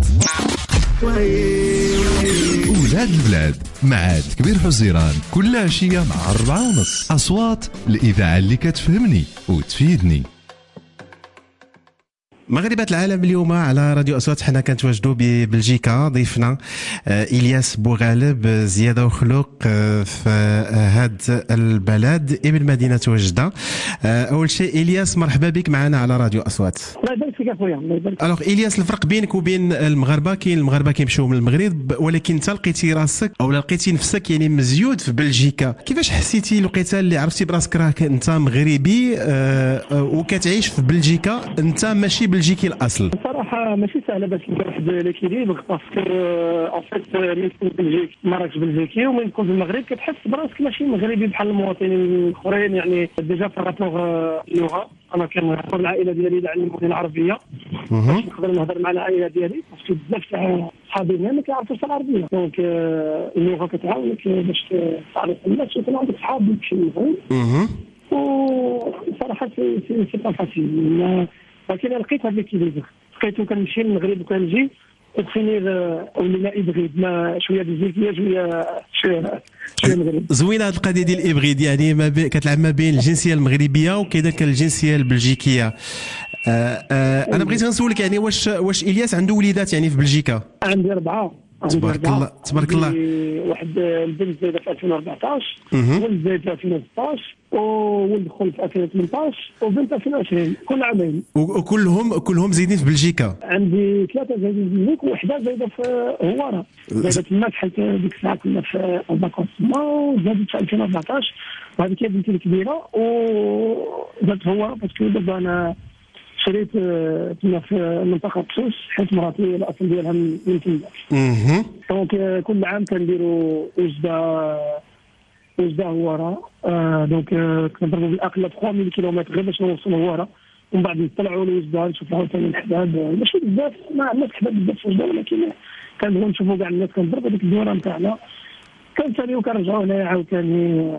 ولاد البلاد مع كبير حزيران كل عشية مع أربعة ونص. أصوات الإذاعة اللي كتفهمني وتفيدني. مغربات العالم اليوم على راديو أصوات حنا كنتواجدوا ببلجيكا. ضيفنا إلياس بوغالب زيادة وخلوق في هاد البلد ابن مدينة وجدة. أول شيء إلياس مرحبا بك معنا على راديو أصوات. الله يبارك فيك أخويا. الله يبارك. ألوغ إلياس الفرق بينك وبين المغاربة، كاين المغاربة كيمشيو من المغرب ولكن انت لقيتي راسك أو لقيتي نفسك يعني مزيود في بلجيكا. كيفاش حسيتي لقيتها اللي عرفتي براسك راك انت مغربي وكتعيش في بلجيكا، انت ماشي بلجيكي الاصل؟ صراحه ماشي سهله باش تلقى واحد ليكيليبر باسكو ان فيت ملي تكون بلجيك ما راكش بلجيكي، ومن تكون في المغرب كتحس براسك ماشي مغربي بحال المواطنين الاخرين. يعني ديجا فراتوغ اللغه، انا كنهضر العائله ديالي اللي علموني العربيه باش نقدر نهضر مع العائله ديالي، باسكو بزاف تاع صحابي ما كيعرفوش العربيه. دونك اللغه كتعاونك باش تعرف الناس ويكون عندك صحاب باش يفهموا. وصراحه سي سي با فاسيل، ولكن لقيت هذا الكيليبر، لقيتو كنمشي للمغرب وكنجي وتفينير ولينا ابغيد ما شويه بلجيكيه شويه شويه شويه مغرب. زوينه هذه القضيه ديال الابغيد، يعني ما بي... كتلعب ما بين الجنسيه المغربيه وكذلك الجنسيه البلجيكيه. آه آه انا بغيت نسولك يعني واش واش الياس عنده وليدات يعني في بلجيكا؟ عندي اربعه. تبارك الله تبارك الله. واحد البنت زايده في ألفين وأربعطاش، ولد زايد في ألفين وستطاش، وولد خويا في ألفين وثمنطاش، وبنت ألفين وعشرين، كل عامين. وكلهم كلهم زايدين في بلجيكا؟ عندي ثلاثه زايدين في بلجيكا وحده زايده في هواره. زايده تما حيت ديك الساعه كنا في الباكونس تما، وزادت في ألفين وأربعطاش، وهذيك هي بنتي الكبيره وزادت هواره باسكو دابا انا شريت تما في منطقه بسوس حيت مراتي الاصل ديالها من تما. اها دونك كل عام كنديروا وجده وجده هواره. آه دونك كنضربوا بالاقل ثلاثمية كيلومتر غير باش نوصلوا هواره، ومن بعد نطلعوا لوجده نشوفوا عاوتاني الحباب. ماشي بزاف، ما عندناش حباب بزاف في وجده، ولكن كنبغيو نشوفوا كاع الناس كنضربوا ديك الدوره نتاعنا، كنساليو كنرجعوا هنايا عاوتاني.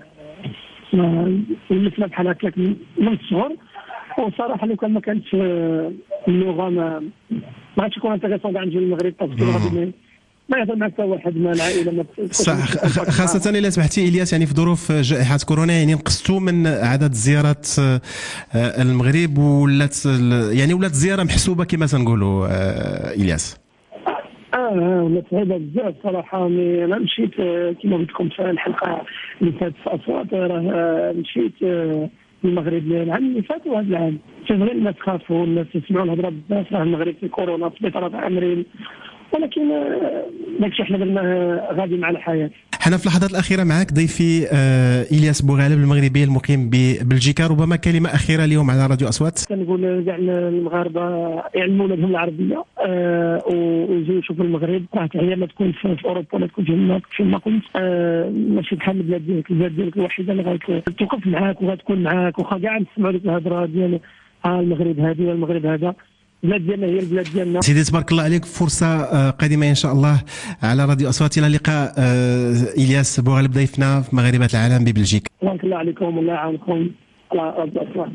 ولفنا بحال هكاك من الصغر، وصراحه لو كان ما كانتش اللغه ما ما غاديش يكون انتريسون كاع نجي للمغرب، باسكو غادي ما يهضر معك حتى واحد ما العائله ما صح. خاصه الا سمحتي الياس، يعني في ظروف جائحه كورونا يعني نقصتوا من عدد زيارات المغرب، ولات يعني ولات الزياره محسوبه كما تنقولوا الياس. اه ولات صعيبه بزاف صراحه. مي انا مشيت كما قلت لكم في الحلقه اللي فاتت في اصوات، راه مشيت المغرب العام اللي فات وهذا العام. شوف غير الناس خافوا، الناس يسمعوا الهضره بزاف، راه المغرب في كورونا في سبيطارات عامرين، ولكن داكشي حنا درناه غادي مع الحياه. حنا في اللحظات الاخيره معك ضيفي آه الياس بوغالب المغربي المقيم ببلجيكا، ربما كلمه اخيره اليوم على راديو اصوات. كنقول كاع المغاربه يعلموا ولادهم العربيه آه ويجيو يشوفوا المغرب، راه تحيه ما تكون في اوروبا ولا تكون فيما فيما كنت. آه ماشي بحال البلاد ديالك، البلاد ديالك الوحيده اللي غتوقف معاك وغتكون معاك، واخا كاع نسمعوا لك الهضره ديال ها المغرب هذه والمغرب هذا، البلاد ديالنا هي البلاد ديالنا. سيدي تبارك الله عليك، فرصه قادمه ان شاء الله على راديو اصوات. الى اللقاء. الياس بوغالب ضيفنا في مغاربه العالم ببلجيكا. بارك الله عليكم والله يعاونكم على راديو اصوات.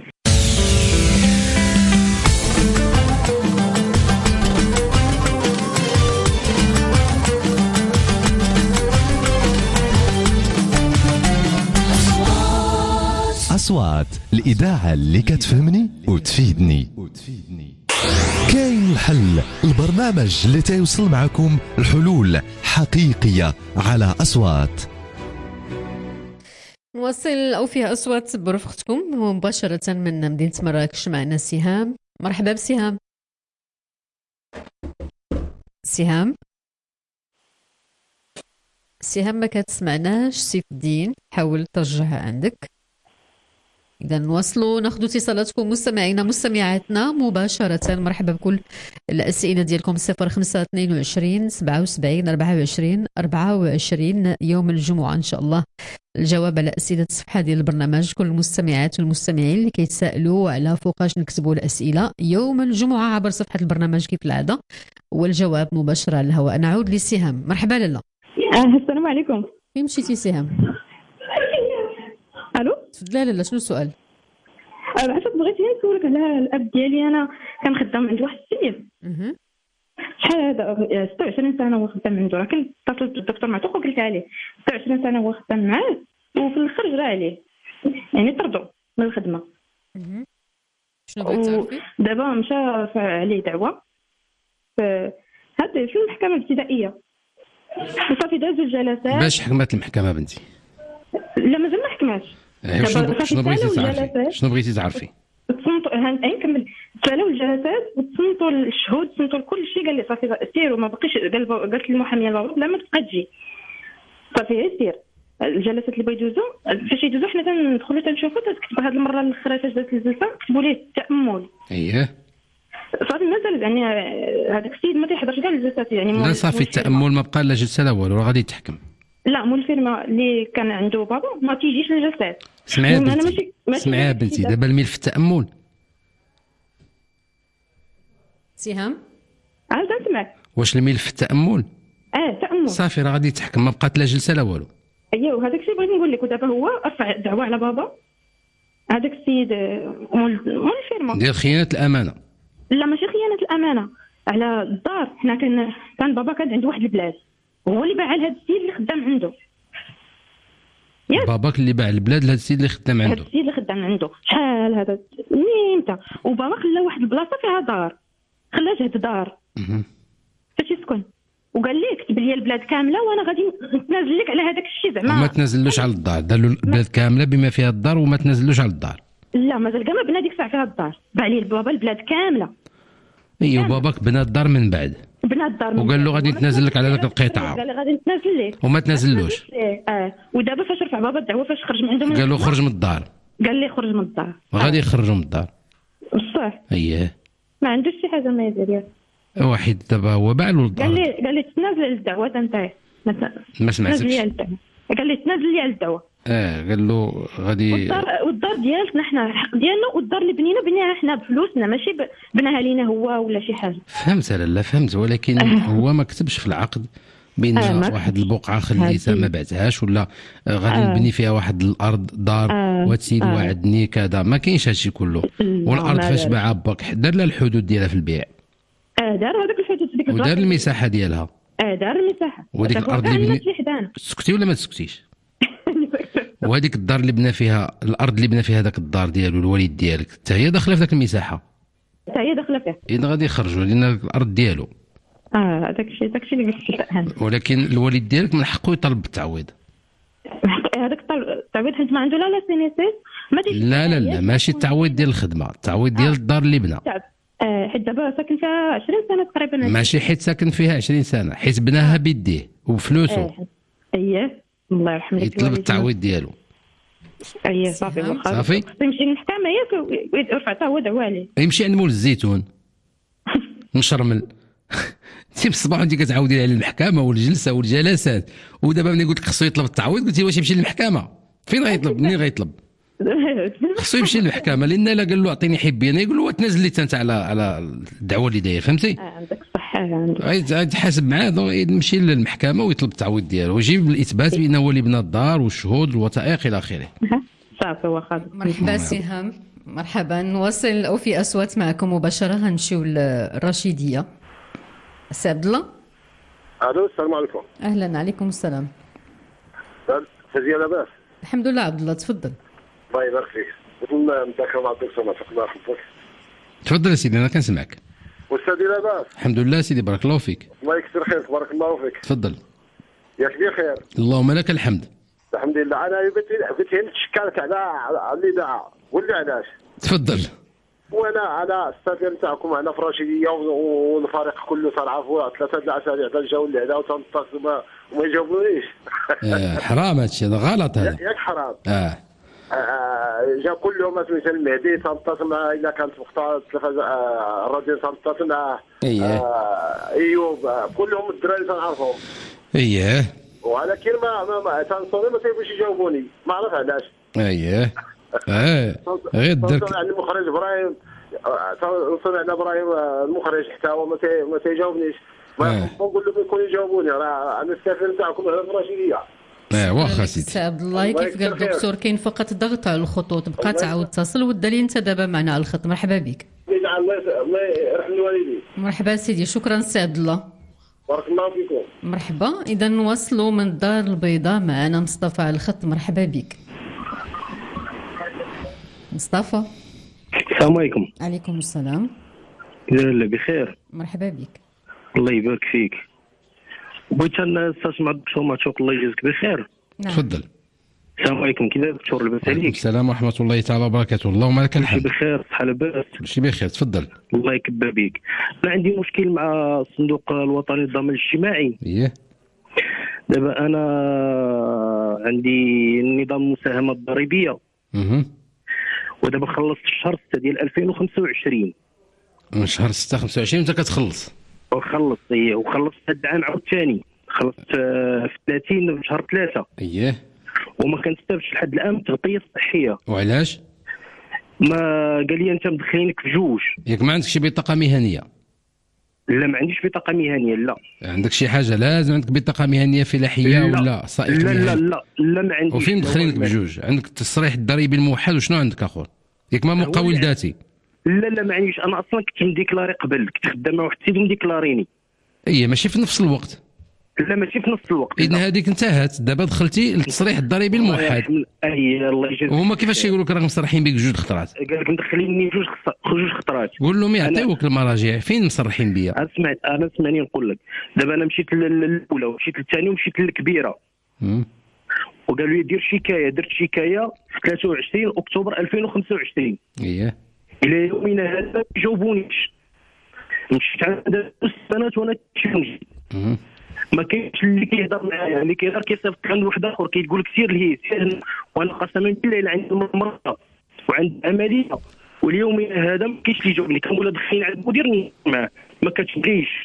أصوات الإذاعة اللي كتفهمني وتفيدني. كاين الحل، البرنامج اللي تيوصل معكم الحلول حقيقية على أصوات. نواصل أو فيها أصوات برفقتكم مباشرة من مدينة مراكش. معنا سهام. مرحبا بسهام. سهام سهام ما كتسمعناش. سيف الدين حاول ترجعها عندك. إذا نواصلوا ناخذ اتصالاتكم مستمعينا مستمعاتنا مباشرة. مرحبا بكل الأسئلة ديالكم. صفر خمسة اثنين وعشرين سبعة وسبعين أربعة وعشرين أربعة وعشرين يوم الجمعة إن شاء الله الجواب على أسئلة الصفحة ديال البرنامج. كل المستمعات والمستمعين اللي كيتسائلوا على فوقاش نكتبوا الأسئلة يوم الجمعة عبر صفحة البرنامج كيف العادة، والجواب مباشرة على الهواء. نعود لسهام. مرحبا لالا. السلام عليكم. فين مشيتي سهام؟ الو لا لا لا شنو السؤال؟ عرفت بغيت نسولك على الاب ديالي. انا كنخدم عند واحد السيد شحال هذا ستة وعشرين سنه هو خدام عنده، راه كنت اتصلت بالدكتور معتوق وقلت عليه ستة وعشرين سنه هو خدام معاه، وفي الاخر جرى عليه يعني طردوا من الخدمه. شنو بغيت تعرفي؟ دابا مشى عليه دعوه في هذا في المحكمه الابتدائيه وصافي دازوا الجلسات. باش حكمت المحكمه بنتي؟ لا مازال ما حكماش. شنو شنو بغيتي تعرفي؟ شنو بغيتي تعرفي؟ تصنتوا هاني كمل سالوا الجلسات وتصنتوا الشهود تصنتوا كل شيء. قال لي صافي سيروا ما بقيش. قال قالت للمحاميه لا ما تبقى تجي صافي سير. الجلسات اللي بيدوزوا فاش يدوزوا حنا تندخلوا تنشوفوا تكتب هذه المره الاخرى فاش دازت الجلسه كتبوا ليه التامل. اييه صافي مازال يعني هذاك السيد ما تيحضرش كاع الجلسات يعني. لا صافي التامل ما بقى لا جلسه لا والو، راه غادي يتحكم. لا مول الفيرما اللي كان عنده بابا ما تيجيش للجلسات. سمعي بنتي سمعي بنتي دابا الملف التامل. سهام عاد نسمعك. واش الملف التامل؟ اه تامل صافي راه غادي يتحكم، ما بقات لا جلسه لا والو. ايوا هذاك الشيء بغيت نقول لك. ودابا هو رفع دعوه على بابا هذاك السيد مول مول الفيرما ديال خيانه الامانه. لا ماشي خيانه الامانه، على الدار. حنا كان كان بابا كان عنده واحد البلاد، هو اللي باع لهذا السيد اللي خدام عنده. ياك باباك اللي باع البلاد لهذا السيد اللي خدام هذا عنده. السيد اللي خدام عنده شحال هذا متى، وبابا خلى واحد البلاصه فيها دار، خلى جهد دار فاش يسكن، وقال لي كتب لي البلاد كامله وانا غادي نتنازل لك على هذاك الشيء زعما. وما تنزلوش على الدار، دار له البلاد كامله بما فيها الدار وما تنزلوش على الدار. لا مازال كاع ما بنا ديك الساعه فيها الدار، باع لي بابا البلاد كامله. ايوا باباك بنى الدار من بعد بنا الدار وقال له غادي نتنازل لك على ذاك القطعه، قال لي غادي نتنازل لك وما تنازلوش. اه ودابا فاش رفع بابا الدعوه فاش خرج من عنده قال له خرج من الدار، قال لي خرج من الدار، غادي يخرجوا من الدار بصح. اييه ما عندوش شي حاجه ما يدير ياك. واحد دابا هو باع له الدار. قال لي قال لي تنازل على الدعوه نتايا، ما سمعتكش. قال لي تنازل لي على الدعوه. اه قال له غادي. والدار والدار ديالتنا حنا الحق ديالنا، والدار اللي بنينا بنيها حنا بفلوسنا، ماشي بناها لينا هو ولا شي حاجه. فهمت لا فهمت، ولكن آه. هو ما كتبش في العقد بين آه واحد البقعه خليتها ما بعتهاش، ولا غادي آه. نبني فيها واحد الارض دار آه. وتسيد آه. وعدني كذا، ما كاينش هادشي كله. والارض فاش باعها باك دار لها الحدود ديالها في البيع. اه دار هذاك الحدود ديك ودار المساحه ديالها. اه دار المساحه. وديك الارض اللي بني تسكتي ولا ما تسكتيش؟ وهذيك الدار اللي بنا فيها، الارض اللي بنا فيها هذاك الدار ديالو الوالد ديالك حتى هي داخله في ذاك المساحه. حتى هي داخله فيها. اذا غادي يخرجوا لان الارض ديالو. اه داك الشيء داك الشيء اللي قلت. ولكن الوالد ديالك من حقه يطالب بالتعويض. هذاك التعويض حيت ما عنده لا لا سينيسيس ما. لا لا لا ماشي التعويض ديال الخدمه، التعويض ديال الدار اللي بنى. اه حيت دابا ساكن فيها عشرين سنه تقريبا. ماشي حيت ساكن فيها عشرين سنه، حيت بناها بيديه وبفلوسه. اه اييه الله يرحم لك. يطلب التعويض ديالو. اييه صافي واخا صافي يمشي للمحكمه ياك ويرفع حتى هو دعوه عليه. يمشي عند مول الزيتون نشرمل. انت بالصباح وانت كتعاودي على المحكمه والجلسه والجلسات، ودابا ملي قلت لك خصو يطلب التعويض قلتي واش يمشي للمحكمه؟ فين غيطلب؟ منين غيطلب؟ خصو يمشي للمحكمه، لان الا قال له اعطيني حبي انا يقول له تنازل لي انت على على الدعوه اللي داير. فهمتي؟ اه عندك الصح. عندك غادي تحاسب معاه، يمشي للمحكمه ويطلب التعويض ديالو ويجيب الاثبات بانه هو اللي بنى الدار والشهود والوثائق الى اخره. صافي واخا. مرحبا سهام، مرحبا. نواصل او في اصوات معكم مباشره. غنمشيو للرشيديه. سي عبد الله. الو السلام عليكم. اهلا. عليكم السلام. فازيه لاباس؟ الحمد لله عبد الله، تفضل. الله يبارك فيك. مثل نتذكر مع الدكتور ما الله يحفظك. تفضل يا سيدي انا كنسمعك. واستاذي لاباس؟ الحمد لله سيدي بارك الله فيك. الله يكثر خيرك بارك الله فيك. تفضل. ياك بخير؟ اللهم لك الحمد. الحمد لله. انا بغيت بغيت نتشكرك على على الاذاعه. واللي علاش؟ تفضل. وانا على السفير نتاعكم هنا في الرشيديه والفريق كله تنعرفوا ثلاثه د الاسابيع جاوا اللي هنا وتنتصل وما وما يجاوبونيش. حرام هادشي، هذا غلط هذا. ياك حرام. اه جا كلهم مثلا المهدي تنتصل معاه الا كانت مختار التلفاز الراديو تنتصل معاه. اييه ايوب كلهم الدراري تنعرفهم. اييه ولكن ما ما, ما تنصوني ما تيبغيوش يجاوبوني، ما عرف علاش. اييه اه غير درك. تنصوني على المخرج ابراهيم، تنصوني على ابراهيم المخرج حتى هو ما ما تيجاوبنيش. ما نقول لهم يكونوا يجاوبوني، راه انا السفير نتاعكم هنا في الرشيديه. اه واخا سيدي. سي عبد الله كيف قال الدكتور كاين فقط ضغط على الخطوط، بقى تعاود تصل والدليل انت دابا معنا على الخط. مرحبا بك. الله الله يرحم الوالدين. مرحبا سيدي، شكرا سي عبد الله. بارك الله فيكم. مرحبا. اذا نواصلوا من الدار البيضاء معنا مصطفى على الخط. مرحبا بك مصطفى. السلام عليكم. عليكم السلام. لا بخير. مرحبا بك. الله يبارك فيك. بغيت نستسمع الدكتور معتوق الله يجزيك بخير. نعم. تفضل. السلام عليكم. كذا دكتور لاباس عليك؟ السلام ورحمه الله تعالى وبركاته. اللهم لك الحمد. بخير صحه لاباس؟ كلشي بخير. تفضل. الله يكبر بك. انا عندي مشكل مع الصندوق الوطني للضمان الاجتماعي. ايه دابا انا عندي نظام المساهمه الضريبيه. اها ودابا خلصت الشهر ستة ديال ألفين وخمسة وعشرين. من شهر ستة خمسة وعشرين انت كتخلص؟ وخلصت ايه، وخلصت هذا العام عاوتاني خلصت في ثلاثين في شهر ثلاثة. اييه. وما كنستافدش لحد الان التغطيه الصحيه. وعلاش؟ ما قال لي انت مدخلينك في جوج. ياك ما عندكش شي بطاقه مهنيه؟ لا ما عنديش بطاقه مهنيه. لا. عندك شي حاجه لازم عندك بطاقه مهنيه فلاحيه لا. ولا صائغ؟ لا لا لا لا ما عنديش. وفين مدخلينك بجوج؟ عندك التصريح الضريبي الموحد وشنو عندك اخر؟ ياك ما مقاول ذاتي؟ لا لا ما عنديش، انا اصلا كنت مديكلاري قبل، كنت خدام مع واحد السيد مديكلاريني. اي ماشي في نفس الوقت. لا ماشي في نفس الوقت. اذا هذيك انتهت، دابا دخلتي للتصريح الضريبي الموحد. اي الله يجازيك. وهما كيفاش يقولوا لك راهم مصرحين بك جوج خطرات؟ قال لك مدخليني جوج جوج خطرات. قول لهم يعطيوك المراجع فين مصرحين بيا. انا سمعت انا سمعني نقول لك دابا انا مشيت للاولى ومشيت للثانيه ومشيت للكبيره. وقالوا لي دير شكايه، درت شكايه في ثلاثة وعشرين اكتوبر ألفين وخمسة وعشرين. اييه الى يومنا هذا ما جاوبونيش. مشيت عند السنوات وانا كنمشي. ما كاينش اللي كيهضر معايا، اللي كيهضر كيصيفط عند واحد اخر كيقول لك سير لهي سير، وانا قسما بالله عندي مرة وعند عمليه واليومنا هذا ما كاينش اللي يجاوبني. كنقول لها دخليني عند المدير معاه ما كتبغيش.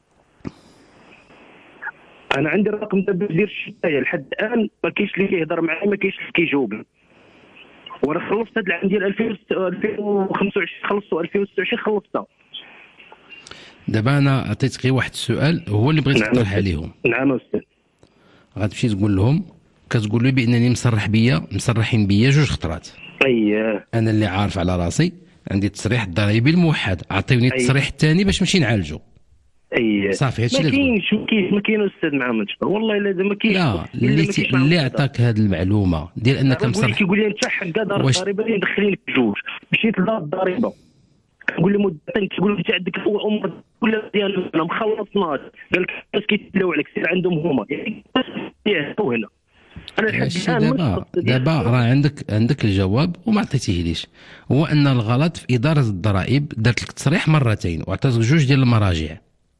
انا عندي الرقم دابا ديال الشكايه لحد الان ما كاينش اللي كيهضر معايا، ما كاينش اللي كيجاوبني. وانا خلصت هذا العام ديال ألفين وخمسة وعشرين خلصتو ألفين وستة وعشرين خلصتها. دابا انا عطيتك غير واحد السؤال هو اللي بغيت نطرح عليهم. نعم استاذ. غتمشي تقول لهم كتقول لي بانني مصرح بيا مصرحين بيا جوج خطرات. اييه انا اللي عارف على راسي عندي التصريح الضريبي الموحد، عطيوني التصريح الثاني باش نمشي نعالجو. اييه صافي هادشي اللي اللي ما كاينش ما كاينش ما كاين استاذ محمد والله لازم ما كاينش. لا اللي اللي عطاك هذه المعلومه ديال انك مصرح كيقول لي انت حق دار الضريبه اللي مدخلينك بجوج، مشيت لدار الضريبه نقول له مدتين تقول له انت عندك الامور كلها ديال انا مخلصناش، قال لك الناس كيتلاو عليك سير عندهم هما يعني هنا. انا لحد الان دابا دابا راه عندك عندك الجواب وما عطيتيهليش. هو ان الغلط في اداره الضرائب دارت لك تصريح مرتين وعطاتك جوج ديال المراجع.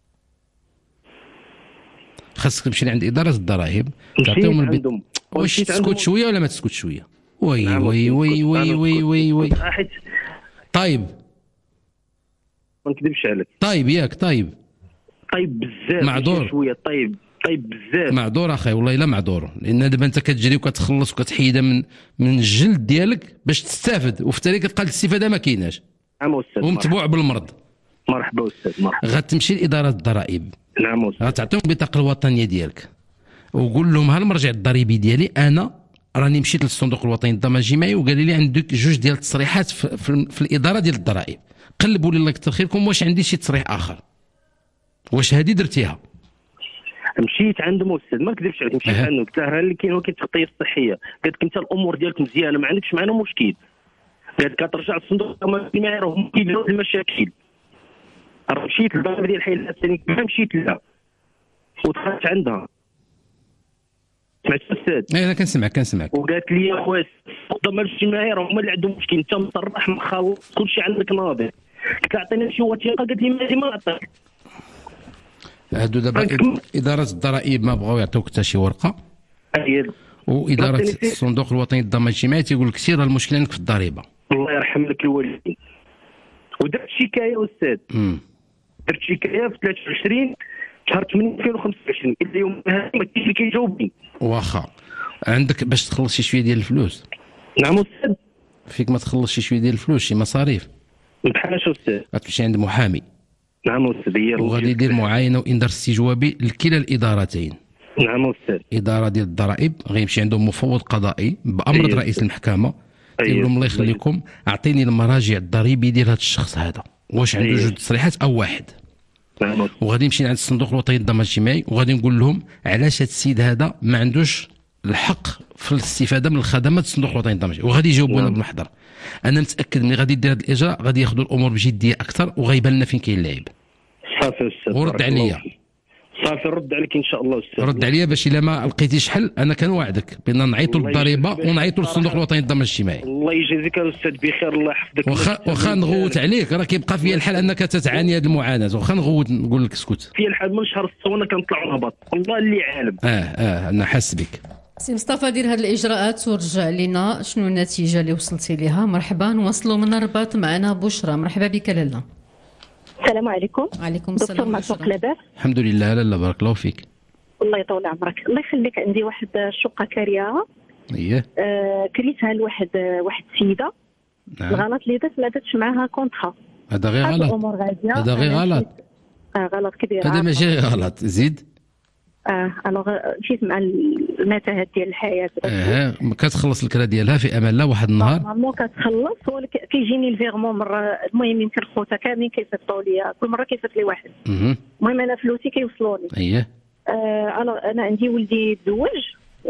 خاصك تمشي لعند اداره الضرائب تعطيهم البيت. واش تسكت شويه ولا ما تسكت شويه؟ وي وي وي وي وي وي وي طيب ما نكذبش عليك. طيب ياك طيب طيب بزاف معذور شويه طيب طيب بزاف معذور اخي والله الا معذور، لان دابا انت كتجري وكتخلص وكتحيدها من من الجلد ديالك باش تستافد وفي التالي كتلقى الاستفاده ما كايناش. نعم استاذ. ومتبوع بالمرض. مرحبا استاذ مرحبا. غتمشي لاداره الضرائب. نعم استاذ. غتعطيهم البطاقه الوطنيه ديالك وقول لهم ها المرجع الضريبي ديالي انا راني مشيت للصندوق الوطني للضمان الجماعي وقال لي عندك جوج ديال التصريحات في, في, في الاداره ديال الضرائب، قلبوا لي الله يكثر خيركم واش عندي شي تصريح اخر، واش هذه درتيها؟ مشيت عندهم استاذ ما نكذبش عليك، مشيت عندهم قلت له اللي كاين هو كاين التغطيه الصحيه، قالت لك انت الامور ديالك مزيانه ما عندكش معنا مشكل، قالت لك ترجع للصندوق الجماعي راهم كيديروا المشاكل. مشيت للضريبه ديال الحي الثاني ما مشيت لها ودخلت عندها. سمعت استاذ؟ اي انا كنسمعك كنسمعك. وقالت لي يا خويا الضمان الجماعي راه هما اللي عندهم مشكل، انت مصرح مخلص كلشي عندك ناضي. قلت لها عطيني شي وثيقه، قالت لي ما نعطيك. هادو دابا اداره الضرائب ما بغاو يعطوك حتى شي ورقه. اييه. واداره الصندوق الوطني للضمان الاجتماعي تيقول لك سير المشكله عندك في الضريبه. الله يرحم لك الوالدين. ودرت شكايه استاذ. امم درت شكايه في ثلاثة وعشرين شهر ثمانية ألفين وخمسة وعشرين الى يوم هذا ما كاينش اللي كيجاوبني. واخا عندك باش تخلص شي شويه ديال الفلوس. نعم استاذ. فيك ما تخلص شي شويه ديال الفلوس شي مصاريف. بحال اش استاذ؟ غتمشي عند محامي. نعم استاذ. وغادي يدير معاينه وانذار استجوابي لكلا الادارتين. نعم استاذ. اداره ديال الضرائب غيمشي عندهم مفوض قضائي بامر أيه. رئيس المحكمه يقول لهم الله يخليكم اعطيني المراجع الضريبي ديال هذا الشخص هذا واش عنده أيه. جوج تصريحات او واحد. نعم. وغادي نمشي عند الصندوق الوطني للضمان الاجتماعي وغادي نقول لهم علاش هذا السيد هذا ما عندوش الحق في الاستفاده من الخدمات الصندوق الوطني للضمان الاجتماعي، وغادي يجاوبونا نعم. بالمحضر. انا متاكد ملي غادي يدير هذا الاجراء غادي ياخذوا الامور بجديه اكثر وغيبان لنا فين كاين العيب. صافي استاذ. ورد عليا. صافي رد عليك ان شاء الله استاذ. رد عليا باش الا ما لقيتيش حل انا كنوعدك بان نعيطوا للضريبه ونعيطوا للصندوق الوطني للضمان الاجتماعي. الله يجازيك استاذ بخير الله يحفظك. واخا واخا نغوت عليك راه كيبقى فيا الحال انك تتعاني هذه المعاناه، واخا نغوت نقول لك اسكت. فيا الحال من شهر ستة وانا كنطلع ونهبط والله اللي عالم. اه اه انا حاس بك. سي مصطفى دير هذه الاجراءات ورجع لنا شنو النتيجه اللي وصلتي ليها. مرحبا. نواصلوا من الرباط معنا بشرى. مرحبا بك لاله. السلام عليكم. وعليكم السلام. دكتور معشوق لاباس؟ الحمد لله لاله بارك الله فيك. الله يطول عمرك. الله يخليك. عندي واحد الشقه كارياها. اييه. آه كريتها لواحد واحد السيده. نعم. الغلط اللي درت ما درتش معاها كونترا. هذا غير غلط. هذا غير غلط. اه غلط كبير. هذا ماشي غلط. زيد. اه الوغ مشيت مع المتاهات ديال الحياه. اه كتخلص الكرا ديالها في امان الله واحد النهار نورمالمون كتخلص، ولكن كيجيني الفيغمون مره. المهم يمكن خوتها كاملين كيصيفطوا لي، كل مره كيصيفط لي واحد. المهم انا فلوسي كيوصلوني. اييه. آه انا انا عندي ولدي تزوج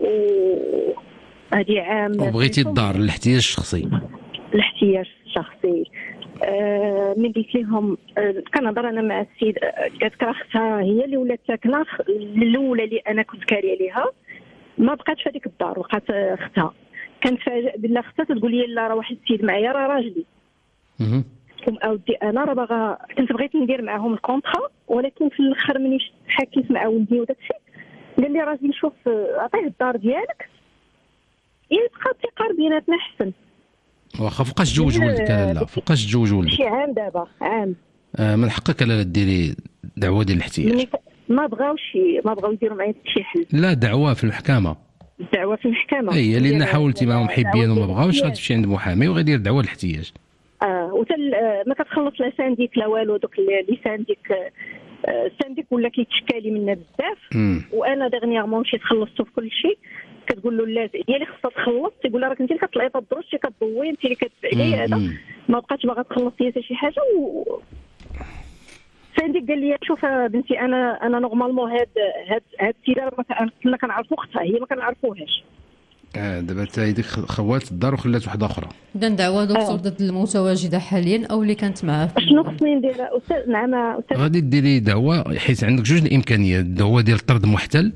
و هذه عام. وبغيتي الدار الاحتياج الشخصي. الاحتياج الشخصي. آه من قلت لهم آه كنهضر انا مع السيد، آه قالت راه اختها هي اللي ولات ساكنه الاولى اللي انا كنت كاريه ليها، ما بقاتش في هذيك الدار، وقعت اختها. كنتفاجئ بالله اختها تقول لي لا راه واحد السيد معايا راه راجلي. اها. اودي انا راه باغا، كنت بغيت ندير معاهم الكونطرا، ولكن في الاخر ملي حكيت مع ولدي وداك الشيء قال لي راجلي شوف عطيه الدار ديالك يبقى الثقه بيناتنا احسن. واخا فوقاش تزوج ولدك؟ لا فوقاش تزوج ولدك؟ شي عام دابا عام. آه من حقك لا ديري دعوه ديال الاحتياج. ما بغاوش ما بغاو يديروا معايا شي حل. لا دعوه في المحكمه. الدعوه في المحكمه هي لان حاولتي معهم حبيا وما بغاوش، غتمشي عند محامي وغيدير دعوه الاحتياج. اه وتل ما كتخلص لا سانديك لا والو، دوك اللي سانديك السانديك ولا كيتشكالي منا بزاف. وانا دغنيغمون مشيت خلصته في كل شيء. كتقول له لازم هي اللي خصها تخلص، تيقول لها راك انت اللي كطلعي تدرس انت كتضوي انت اللي كتفعلي هذا، ما بقاتش باغا تخلص لي حتى شي حاجه. و سانديك قال لي شوف بنتي انا انا نورمالمون هاد هاد هاد السيده كنا كنعرفوا اختها، هي ما كنعرفوهاش. اه دابا حتى هذيك خوات الدار وخلات واحده اخرى. اذا دعوه دكتور ضد المتواجده حاليا او اللي كانت معاه. شنو خصني ندير استاذ؟ نعم استاذ. غادي ديري دعوه حيت عندك جوج الامكانيات، الدعوه ديال طرد محتل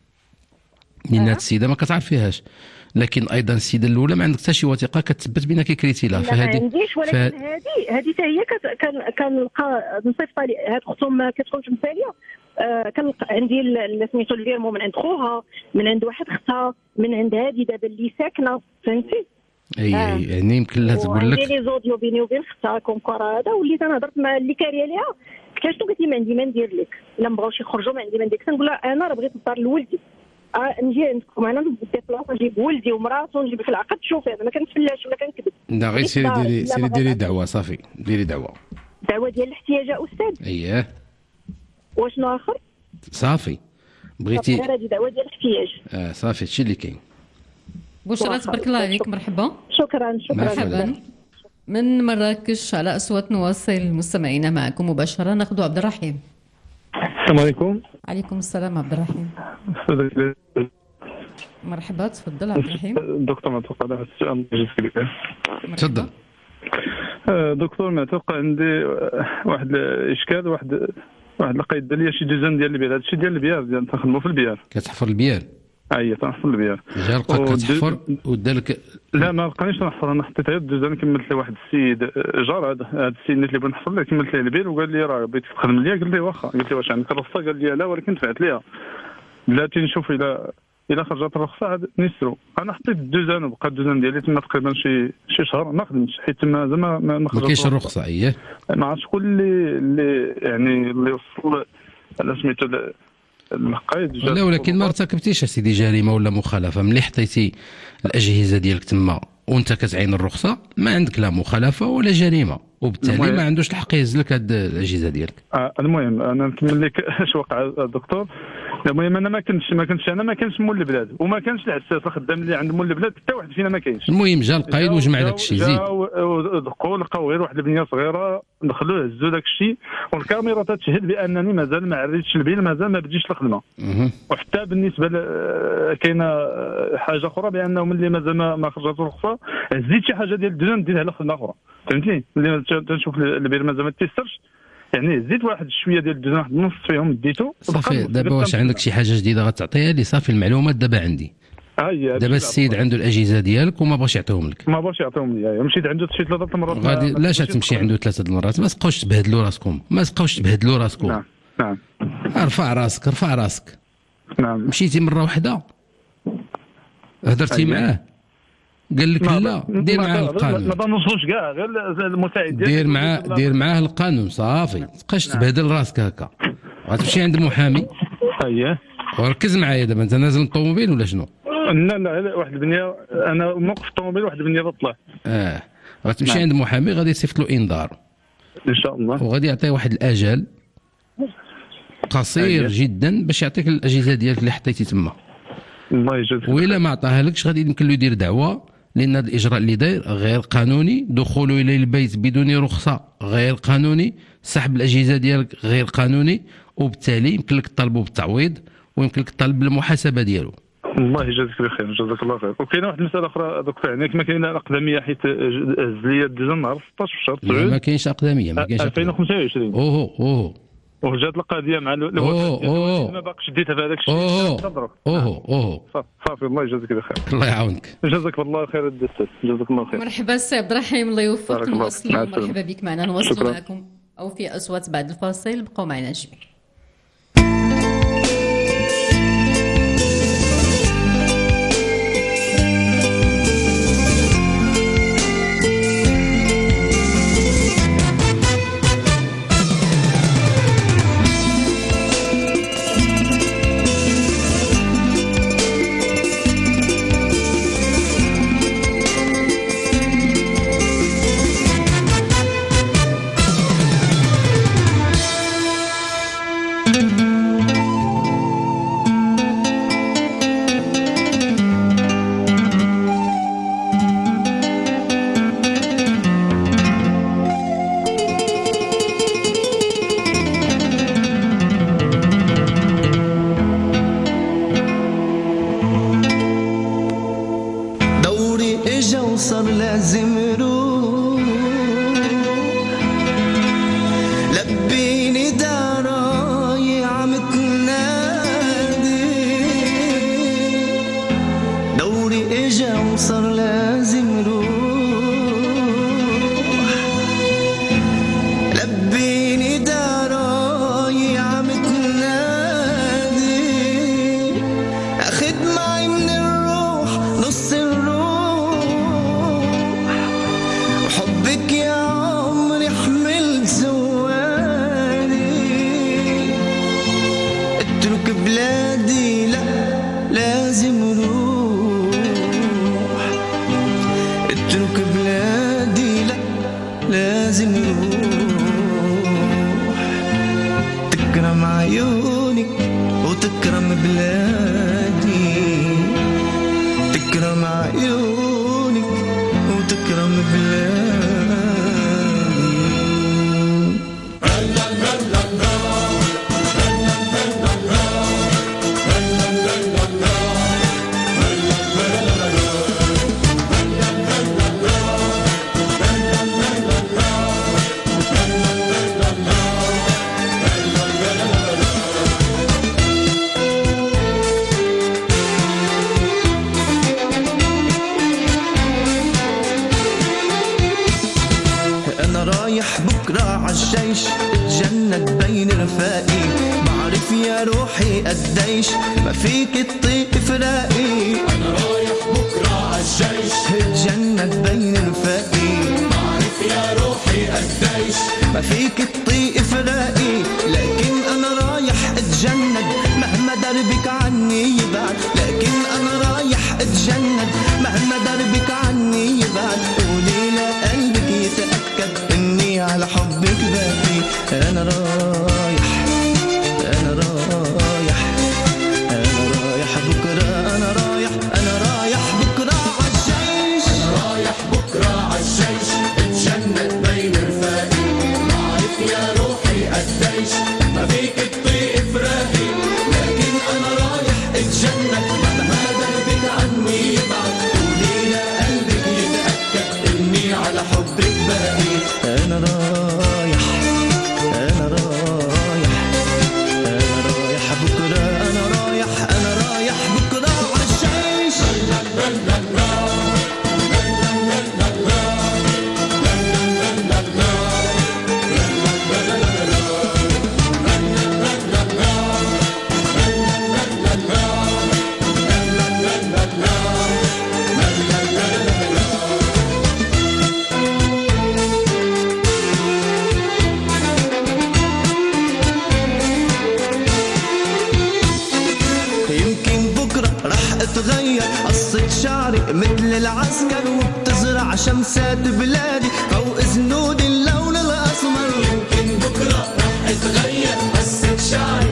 لان هاد السيده ما كتعرفيها، لكن ايضا السيده الاولى ما عندك حتى شي وثيقه كتثبت بانك كريتي لها. فهذه ما عنديش، ولكن هذه هذه حتى هي كنلقى نصيفط لي هاد اختهم ما كتكونش مثاليه. آه كنلقى عندي سميتو الفيرمون من عند خوها، من عند واحد اختها، من عند هذه دابا اللي ساكنه، فهمتي؟ اي آه. يعني يمكن لها تقول لك عندي لي زوديو بيني وبين اختها كونكور هذا، وليت انا هضرت مع اللي كاريه ليها قلت لها شنو قالت لي ما عندي ما ندير لك، الا ما بغاوش يخرجوا ما عندي ما ندير لك. كنقول لها انا راه بغيت الدار لولدي، آه نجي عندكم انا نديبلاص نجيب ولدي ومراته ونجيب في العقد. شوفي انا ما كنتفلاش ولا كنكذب. لا غير سيري ديري سيري ديري دعوه صافي، ديري دعوه دعوه ديال الاحتياج استاذ. اييه. واشنو اخر؟ صافي بغيتي غير هذه دعوه ديال الاحتياج. اه صافي هادشي اللي كاين. بشرى تبارك الله عليك، مرحبا. شكرا شكرا. مرحبا. من مراكش على اصوات نواصل المستمعين معكم مباشره. ناخذ عبد الرحيم. السلام عليكم. عليكم السلام عبد الرحيم. مرحبا تفضل عبد الرحيم. دكتور معتوق على هذا السؤال تفضل. دكتور معتوق عندي واحد الاشكال، واحد واحد القيد ديال شي دوزان ديال البيار، هادشي ديال البيار ديال تنخدموا في البيار. كتحفر البيار؟ اي تنحفر البيار. جا لقاك كتحفر ودالك؟ لا ما لقانيش نحفر، انا حطيت غير دوزان. كملت لي واحد السيد جار هذا هذا السيد اللي بغيت نحفر له، كملت ليه البير وقال لي راه بغيت تخدم ليا. قلت له واخا. قلت له واش عندك الرخصه؟ قال لي لا ولكن دفعت ليها. بلاتي نشوف الى الى خرجت الرخصه عاد نيسرو. انا حطيت الدوزان وبقى الدوزان ديالي تما تقريبا شي شي شهر ما خدمتش، حيت تما زعما ما خرجتش. ما كاينش الرخصه. اييه ما عرفتش شكون اللي اللي يعني اللي وصل على سميتو القيد. لا ولكن ما ارتكبتيش سيدي جريمه ولا مخالفه. ملي حطيتي الاجهزه ديالك تما وانت كتعين الرخصه ما عندك لا مخالفه ولا جريمه، وبالتالي ما عندوش الحق يهز لك هاد الاجهزه ديالك. آه المهم انا نكمل لك اش وقع الدكتور. المهم انا ما كنتش ما كنتش انا ما كانش مول البلاد وما كانش العساس الخدام اللي عند مول البلاد حتى واحد فينا ما كاينش. المهم جا القايد وجمع داك الشيء. زيد دقوا لقاو غير واحد البنيه صغيره، دخلوه هزوا داك الشيء والكاميرا تشهد بانني مازال ما عريتش البيل، مازال ما بديتش الخدمه. وحتى بالنسبه كاينه حاجه اخرى بانه ملي مازال ما خرجت الرخصه زيد شي حاجه ديال الدوزان ديرها على خدمه اخرى، فهمتني؟ ملي تنشوف البير مازال ما تيسرش يعني زيد واحد شويه ديال الدوزان، واحد النص فيهم ديتو صافي. دابا واش عندك شي حاجه جديده غتعطيها لي؟ صافي المعلومات دابا عندي. اه دابا السيد عنده الاجهزه ديالك وما بغاش يعطيهم لك. ما بغاش يعطيهم لي. مشيت عنده شي ثلاثه المرات. غادي لا شات تمشي عنده ثلاثه المرات. ما تبقاوش تبهدلوا راسكم، ما تبقاوش تبهدلوا راسكم. نعم نعم. ارفع راسك ارفع راسك. نعم. مشيتي مره واحده هضرتي معاه قال لك لا، دير معاه القانون. ما تنوصلوش كاع غير المساعد ديالك. دير معاه دير معاه القانون صافي. ما تبقاش تبهدل راسك هكا. غتمشي عند المحامي. اييه. وركز معايا دابا. انت نازل من الطوموبيل ولا شنو؟ لا لا واحد البنيه انا موقف الطوموبيل واحد البنيه بطلع. اه غتمشي نعم. عند المحامي غادي يصيفط له انذار ان شاء الله، وغادي يعطيه واحد الاجل قصير جدا باش يعطيك الاجهزه ديالك اللي حطيتي تما. الله يجازيك. وإلا ما عطاها لكش غادي يمكن له يدير دعوه، لان هذا الاجراء اللي داير غير قانوني، دخوله الى البيت بدون رخصه غير قانوني، سحب الاجهزه ديالك غير قانوني، وبالتالي يمكن لك تطالبوا بالتعويض ويمكن لك تطالب بالمحاسبه ديالو. الله يجازيك بخير، جزاك الله خير. وكاينه واحد المساله اخرى دكتور، يعني كما كاينه الاقدميه حيت هز لي ديجا نهار ستطاش في شهر تسعود ما كاينش اقدميه، ما كاينش ألفين وخمسة وعشرين. اوه اوه وجات القضيه مع الوفاه ما باقيش ديتها في هذاك الشيء. اوه اوه اوه صافي الله يجازيك بخير. الله يعاونك. جزاك الله خير الدستات، جزاك الله خير. مرحبا السي عبد الرحيم، الله يوفقك. نواصلوا، مرحبا بك معنا، نواصلوا معكم او في اصوات بعد الفاصل، بقوا معنا جميعا. تتغير قصة شعري مثل العسكر وبتزرع شمسات بلادي فوق زنود اللون الأسمر. يمكن بكرة رح اتغير قصة شعري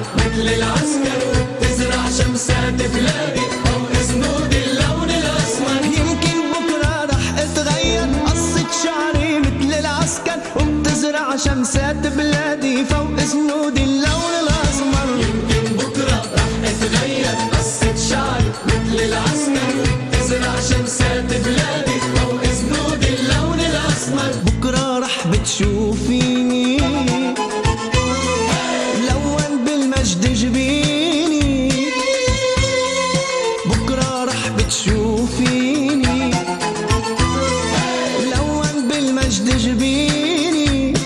مثل العسكر وبتزرع شمسات بلادي فوق سنود اللون الأسمر. يمكن بكرة رح اتغير قصة شعري مثل العسكر وبتزرع شمسات بلادي فوق سنود اللون الأسمر. يمكن بكرة رح اتغير قصة شعري مثل العسكر وبتزرع شمسات بلادي فوق سنود اللون الأسمر. بكرة رح بتشوفيني لون بالمجد جبيني. بكرة رح بتشوفيني لون بالمجد جبيني.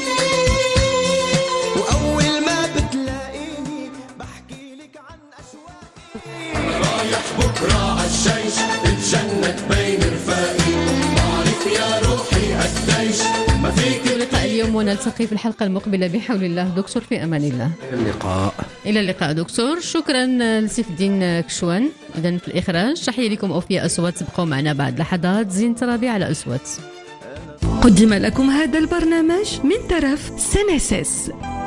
وأول ما بتلاقيني بحكي لك عن أشواقي. رايح بكرة عالجيش اتجند بين رفاقي بعرف يا روحي قديش ما فيك. لقاء اليوم ونلتقي في الحلقة المقبلة بحول الله. دكتور في أمان الله. إلى اللقاء. إلى اللقاء دكتور. شكرا لسيف الدين كشوان. إذن في الإخراج تحية لكم أوفياء أصوات. تبقوا معنا بعد لحظات. زين ترابي على أصوات. قدم لكم هذا البرنامج من طرف سنسس.